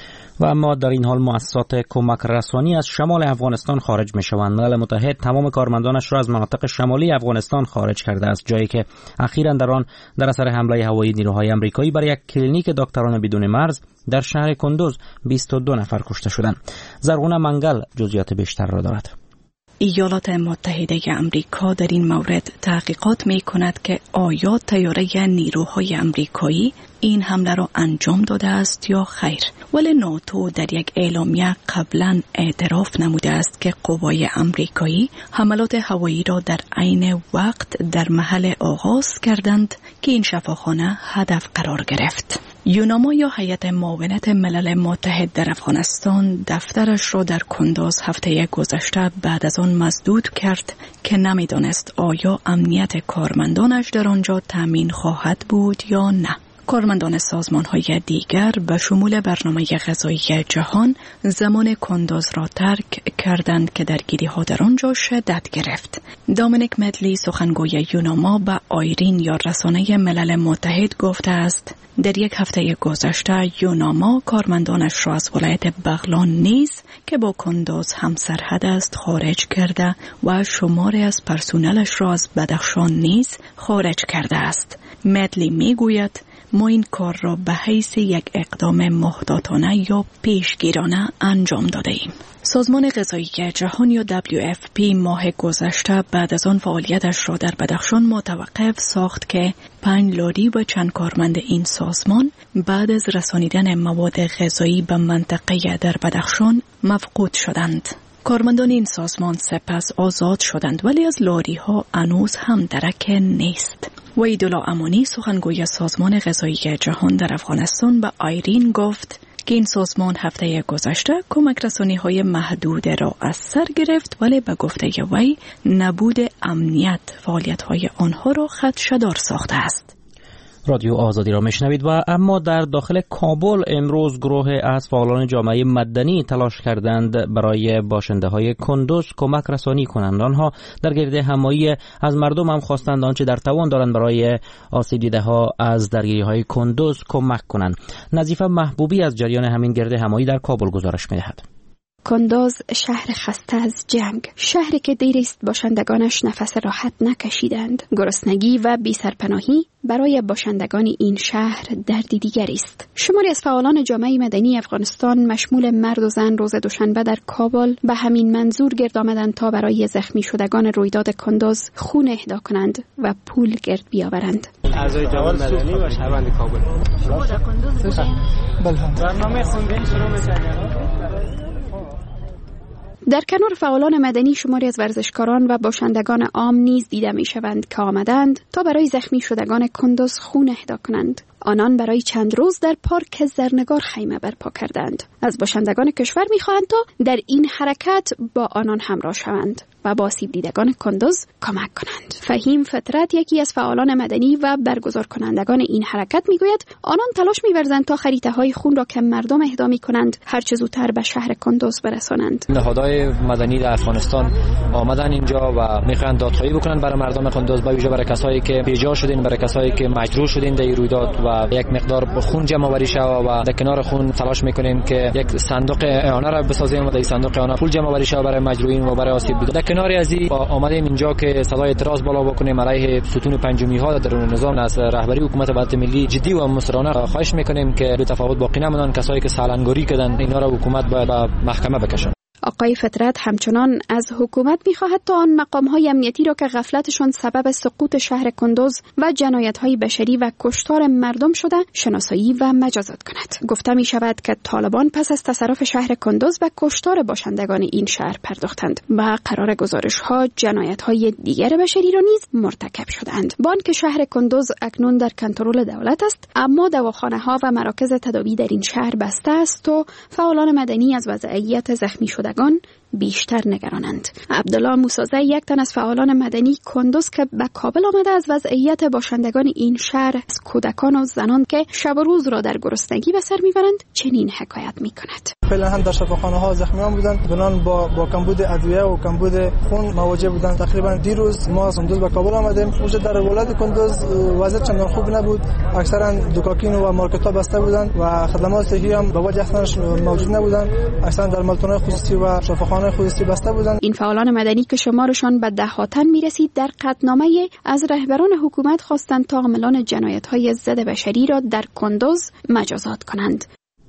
Speaker 3: و اما در این حال مؤسسات کمک رسانی از شمال افغانستان خارج می شوند. ملل متحد تمام کارمندانش را از مناطق شمالی افغانستان خارج کرده است، جایی که اخیراً در آن در اثر حمله هوایی نیروهای آمریکایی بر یک کلینیک دکتران بدون مرز در شهر کندوز 22 نفر کشته شدند. زرغونه منگل جزئیات بیشتر را دارد.
Speaker 25: ایالات متحده آمریکا در این مورد تحقیقات می کند که آیا طیاره نیروهای آمریکایی این حمله را انجام داده است یا خیر. ولی ناتو در یک اعلامیه قبلا اعتراف نموده است که قوای امریکایی حملات هوایی را در عین وقت در محل آغاز کردند که این شفاخانه هدف قرار گرفت. یوناما یا هیئت معاونت ملل متحد در افغانستان دفترش را در کندوز هفته گذشته بعد از آن مسدود کرد که نمیدانست آیا امنیت کارمندانش در آنجا تامین خواهد بود یا نه. کارمندان سازمان‌های دیگر به شمول برنامه غذایی جهان زمان کندوز را ترک کردند که درگیری‌ها در آنجا شدت گرفت. دامینیک مدلی سخنگوی یوناما به آیرین یا رسانه ملل متحد گفته است در یک هفته گذشته یوناما کارمندانش را از ولایت بغلان نیز که با کندوز همسرحد است خارج کرده و شماری از پرسنلش را از بدخشان نیز خارج کرده است. مدلی میگوید ما این کار را به حیث یک اقدام محتاطانه یا پیشگیرانه انجام داده ایم. سازمان غذایی جهان یا WFP ماه گذشته بعد از آن فعالیتش را در بدخشان متوقف ساخت که 5 لاری و چند کارمند این سازمان بعد از رسانیدن مواد غذایی به منطقه در بدخشان مفقود شدند. کارمندان این سازمان سپس آزاد شدند ولی از لاری ها هنوز هم درک نیست. وحیدالله امانی سخنگوی سازمان غذایی جهان در افغانستان به آیرین گفت که این سازمان هفته گذشته کمک رسانی های محدود را از سر گرفت ولی به گفته وی نبود امنیت فعالیت های آنها را خدشه‌دار ساخته است.
Speaker 3: رادیو آزادی را میشنوید و اما در داخل کابل امروز گروه از فعالان جامعه مدنی تلاش کردند برای باشنده های کندوز کمک رسانی کنند. آنها در گرد همایی از مردم هم خواستند آنچه در توان دارند برای آسیب دیده ها از درگیری های کندوز کمک کنند. نظیفه محبوبی از جریان همین گرد همایی در کابل گزارش میدهد.
Speaker 1: کندوز شهر خسته از جنگ، شهری که دیر است باشندگانش نفس راحت نکشیدند. گرسنگی و بی‌سرپناهی برای باشندگان این شهر دردی دیگری است. شماری از فعالان جامعه مدنی افغانستان مشمول مرد و زن روز دوشنبه در کابل به همین منظور گرد آمدند تا برای زخمی شدگان رویداد کندوز خون اهدا کنند و پول گرد بیاورند.
Speaker 4: اعضای جامعه مدنی و شهروند کابل شما در کندوز بودین؟ بله. برنامه خوندین شروع می‌کردید.
Speaker 1: در کنار فعالان مدنی شماری از ورزشکاران و باشندگان عام نیز دیده می شوند که آمدند تا برای زخمی شدگان کندوز خون اهدا کنند. آنان برای چند روز در پارک زرنگار خیمه برپا کردند. از باشندگان کشور می خواهند تا در این حرکت با آنان همراه شوند و با آسیب دیدگان کندوز کمک کنند. فهیم فطرت یکی از فعالان مدنی و برگزار کنندگان این حرکت میگوید آنان تلاش می‌ورزند تا خریطه های خون را که مردم اهدا می‌کنند هر چه زودتر به شهر کندوز برسانند.
Speaker 15: نهادهای مدنی در افغانستان آمدن اینجا و می‌خواهند دادخواهی بکنند برای مردم کندوز، به ویژه برای کسایی که بی‌جا شدین، برای کسایی که مجروح شدین در رویداد و یک مقدار خون جمع آوری شود و در کنار خون تلاش می‌کنیم که یک صندوق اعانه را بسازیم و در صندوق اعانه پول جمع آوری شود برای مجروحین و برای آسیب دیده. کنار از این آمدیم اینجا که صدای اعتراض بالا بکنیم علیه ستون پنجمی ها در نظام. از رهبری حکومت وحدت ملی جدی و مصرانه خواهش میکنیم که به تفاوت باقی نمونن، کسایی که سالنگاری کردن اینا را حکومت باید به محکمه بکشن.
Speaker 1: آقای فطرت همچنان از حکومت می‌خواهد تا آن مقام‌های امنیتی را که غفلتشان سبب سقوط شهر کندوز و جنایت‌های بشری و کشتار مردم شده شناسایی و مجازات کند. گفته می‌شود که طالبان پس از تصرف شهر کندوز و کشتار باشندگان این شهر پرداختند و قرار گزارش‌ها جنایت‌های دیگر بشری را نیز مرتکب شدند. بانک شهر کندوز اکنون در کنترل دولت است، اما دواخانه‌ها و مراکز تداوی در این شهر بسته است و فعالان مدنی از وضعیت زخمی شدگان بیشتر نگرانند. عبدالله موسازی یک تن از فعالان مدنی کندوز که به کابل آمده از وضعیت باشندگان این شهر از کودکان و زنان که شب و روز را در گرسنگی به سر میبرند چنین حکایت میکند.
Speaker 19: فعلا هم در شفاخانه‌ها زخمیان بودند، بنان با کمبود ادویه و کمبود خون مواجه بودند. تقریبا دیروز ما از کندوز به کابل آمدیم. وجود در ولایت کندوز وضعیت چندان خوب نبود. اکثرا دکاکین و مارکت‌ها بسته بودند و خدمات صحی هم به وجه اصلاش موجود نبودند. اکثرا در مالتون‌های خصوصی و شفاخانه خصوصی بسته بودند.
Speaker 1: این فعالان مدنی که شمارشان به ده‌ها تن میرسید در قطعنامه از رهبران حکومت خواستند تا عاملان جنایت‌های ضد بشری را در کندوز مجازات کنند.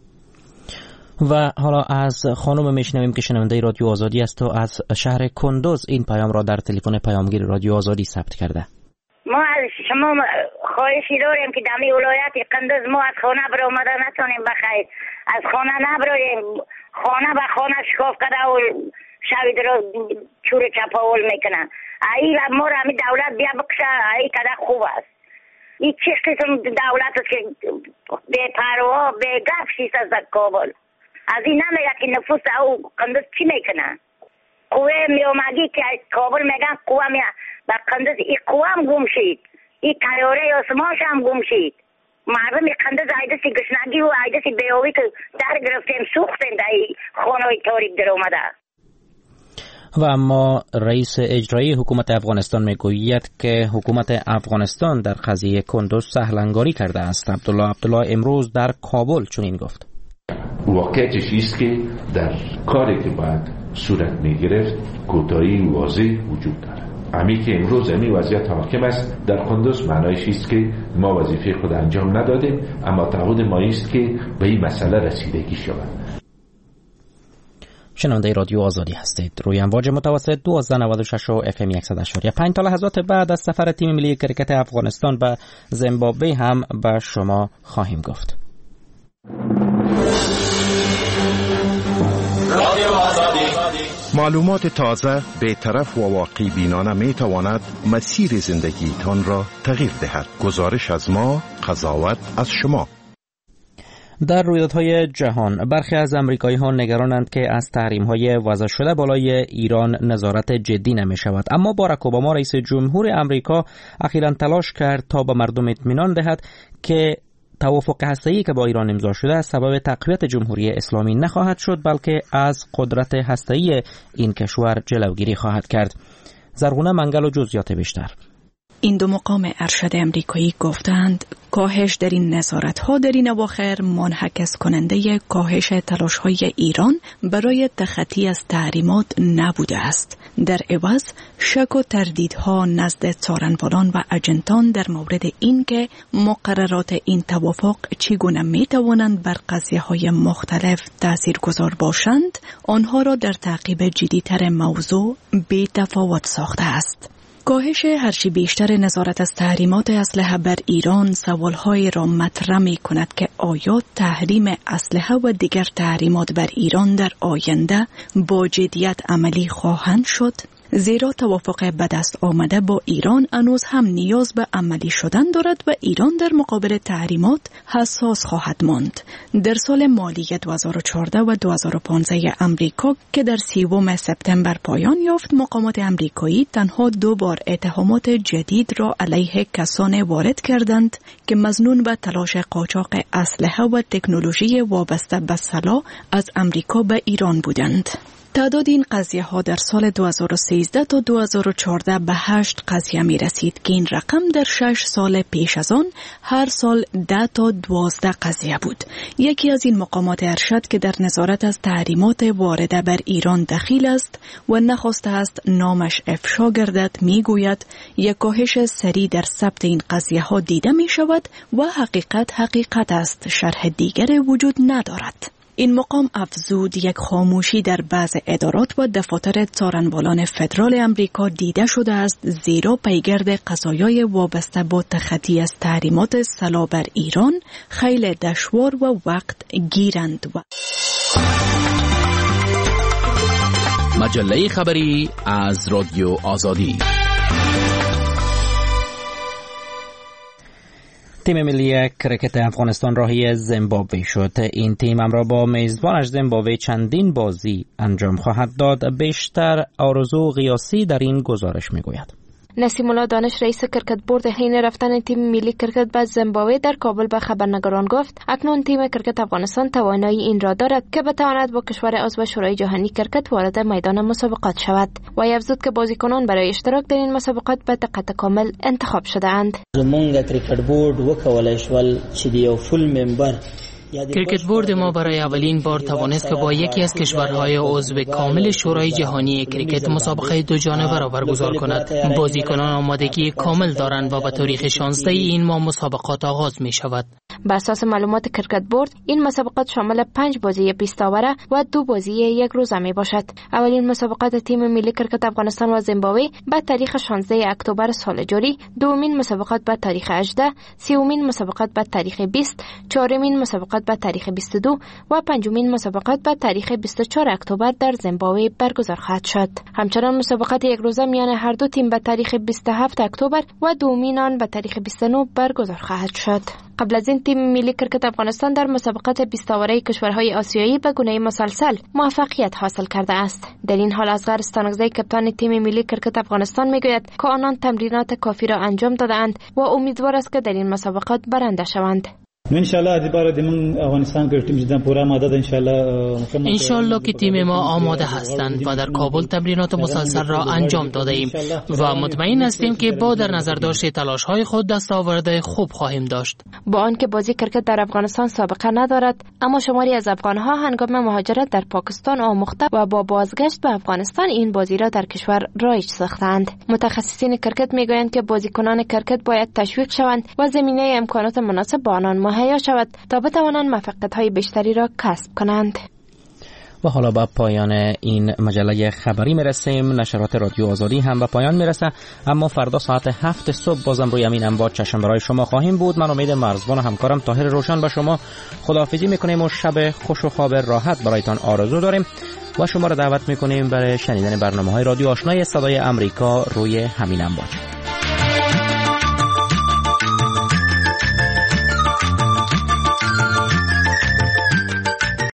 Speaker 3: و حالا از خانم میشنویم که شنونده رادیو آزادی است و از شهر کندوز این پیام را در تلفن پیامگیر رادیو آزادی ثبت کرده.
Speaker 5: ما از شما خواهشی داریم که دمی ولایت قندوز ما از خانه بر آمده نتونیم بخیر، از خانه نبراییم، خانه به خانه شکاف کده و شوید را چور چپاول میکنه. ای ما را همی دولت بیا بکشه، ای کده خوب است. این چه قسم دولت است که به پروا به گپ شیست از کابل. از این نمیگه که نفوس او قندوز چی میکنه. قوه میامگی که کابل میگن قوه به قندوز ای قوه هم گم شید، ای تیاره آسمانش هم گم شید. مردم قندوز ایدسی گشنگی و ایدسی بیاوی که در گرفتیم سوختیم در خانه‌های تاریک در اومده.
Speaker 3: و اما رئیس اجرایی حکومت افغانستان میگوید که حکومت افغانستان در قضیه کندوز سهلنگاری کرده است. عبدالله امروز در کابل چنین گفت.
Speaker 11: واقعیتش است که در کاری که باید صورت میگرفت کوتاهی واضح وجود دارد. امی که امروز امی وضعیت حاکم است در کندوز معنایش است که ما وظیفه خود انجام ندادیم، اما تعهد ما است که به این مسئله رسیدگی شود.
Speaker 3: شنونده رادیو آزادی هستید. روی امواج متوسط 1296 و FM 100.5 تا لحظات بعد از سفر تیم ملی کرکت افغانستان به زیمبابوه هم به شما خواهیم گفت.
Speaker 9: معلومات تازه، بی‌طرف و واقعی بینانه می تواند مسیر زندگیتان را تغییر دهد. گزارش از ما، قضاوت از شما.
Speaker 3: در رویدادهای جهان برخی از امریکایی‌ها نگرانند که از تحریم‌های وضع شده بالای ایران نظارت جدی نمی‌شود، اما باراک اوباما رئیس جمهور امریکا اخیراً تلاش کرد تا به مردم اطمینان دهد که توافق هسته‌ای که با ایران امضا شده سبب تقویت جمهوری اسلامی نخواهد شد، بلکه از قدرت هسته‌ای این کشور جلوگیری خواهد کرد. زرغونه منگل و جزئیات بیشتر.
Speaker 25: این دو مقام ارشد امریکایی گفتند کاهش در این نظارت‌ها در این اواخر منعکس کننده کاهش تلاش‌های ایران برای تخطی از تحریمات نبوده است. در عوض شک و تردیدها نزد څارنوالان و اجنتان در مورد اینکه مقررات این توافق چگونه می‌توانند بر قضیه‌های مختلف تاثیرگذار باشند، آنها را در تعقیب جدی‌تر موضوع بی‌تفاوت ساخته است. کاهش هرچی بیشتر نظارت از تحریمات اسلحه بر ایران سوال‌های را مطرح می‌کند که آیا تحریم اسلحه و دیگر تحریمات بر ایران در آینده با جدیت عملی خواهند شد؟ زیرا توافق به دست آمده با ایران هنوز هم نیاز به عملی شدن دارد و ایران در مقابل تحریمات حساس خواهد ماند. در سال مالی 2014 و 2015 امریکا که در 30 سپتامبر پایان یافت، مقامات امریکایی تنها 2 بار اتهامات جدید را علیه کسانی وارد کردند که مظنون به تلاش قاچاق اسلحه و تکنولوژی وابسته به سلاح از امریکا به ایران بودند. تعداد این قضیه ها در سال 2013 تا 2014 به 8 قضیه می رسید که این رقم در 6 سال پیش از آن هر سال 10 تا 12 قضیه بود. یکی از این مقامات ارشد که در نظارت از تحریمات وارده بر ایران دخیل است و نخواسته است نامش افشا گردد می گوید یک کاهش سریع در ثبت این قضیه ها دیده می شود و حقیقت است، شرح دیگر وجود ندارد. این مقام افزود یک خاموشی در بعض ادارات و دفاتر څارنوالان فدرال امریکا دیده شده است، زیرا پیگرد قضایای وابسته با تخطی از تحریمات سلاح بر ایران خیلی دشوار و وقت گیرند.
Speaker 13: مجله خبری از رادیو آزادی.
Speaker 3: تیم ملی کرکت افغانستان راهی زیمبابوه شد. این تیم همراه با میزبانش زیمبابوه چندین بازی انجام خواهد داد. بیشتر آرزو قیاسی در این گزارش میگوید.
Speaker 20: نسیم الله دانش رئیس کرکت بورد حین رفتن تیم ملی کرکت به زیمبابوه در کابل به خبرنگاران گفت اکنون تیم کرکت افغانستان توانایی این را دارد که بتواند با کشور عضو شورای جهانی کرکت وارد میدان مسابقات شود و افزود که بازیکنان برای اشتراک در این مسابقات به دقت کامل انتخاب شده اند.
Speaker 21: زمونږ کرکټ بورډ وکولای شول چې د یو فول ممبر
Speaker 8: کرکت بورد ما برای اولین بار توانست که با یکی از کشورهای عضو کامل شورای جهانی کرکت مسابقه دو جانبه را برگزار کند. بازیکنان آمادگی کامل دارند و به تاریخ 16 این ماه مسابقات آغاز می شود.
Speaker 20: بر اساس معلومات کرکت بورد این مسابقات شامل 5 بازی پیستاوره و 2 بازی یک روزه می باشد. اولین مسابقات تیم ملی کرکت افغانستان و زیمبابوه به تاریخ 16 اکتبر سال جاری، دومین مسابقات به تاریخ 18، سومین مسابقات به تاریخ 20، چهارمین مسابقات به تاریخ 22 و پنجمین مسابقات به تاریخ 24 اکتبر در زیمبابوه برگزار خواهد شد. همچنان مسابقات یک روزه میان هر دو تیم به تاریخ 27 اکتبر و دومین آن به تاریخ 29 برگزار خواهد شد. قبل از این تیم ملی کرکت افغانستان در مسابقات پیستاوره کشورهای آسیایی به گونه مسلسل موفقیت حاصل کرده است. در این حال اصغر استانکزی کاپیتان تیم ملی کرکت افغانستان میگوید که آنان تمرینات کافی را انجام دادند و امیدوار است که در این مسابقات برنده شوند.
Speaker 21: ان شاء الله ادی بار دمون افغانستان که تیم جدا پورا آماده ده ان
Speaker 8: شاء الله که تیم ما آماده هستند و در کابل تمرینات مسلسل را انجام داده ایم و مطمئن هستیم که با در نظر داشته تلاش های خود دستاورد خوب خواهیم داشت.
Speaker 20: با آنکه بازی کرکت در افغانستان سابقه ندارد، اما شماری از افغانها هنگام مهاجرت در پاکستان آموخته و با بازگشت به افغانستان این بازی را در کشور رایج ساختند. متخصصین کرکت میگویند که بازیکنان کرکت باید تشویق شوند و زمینه امکانات مناسب با آنان مهیا شود تا بتوانند موفقیت‌های بیشتری را کسب کنند.
Speaker 3: و حالا به پایان این مجله خبری میرسیم. نشرات رادیو آزادی هم به پایان میرسه، اما فردا ساعت 7 صبح بازم روی همین انبار چشم برای شما خواهیم بود. من امید مرزبان و همکارم طاهر روشن به شما خداحافظی میکنیم و شب خوش و خواب راحت برایتان آرزو داریم و شما را دعوت میکنیم برای شنیدن برنامه‌های رادیو آشنای صدای امریکا روی همین انبار.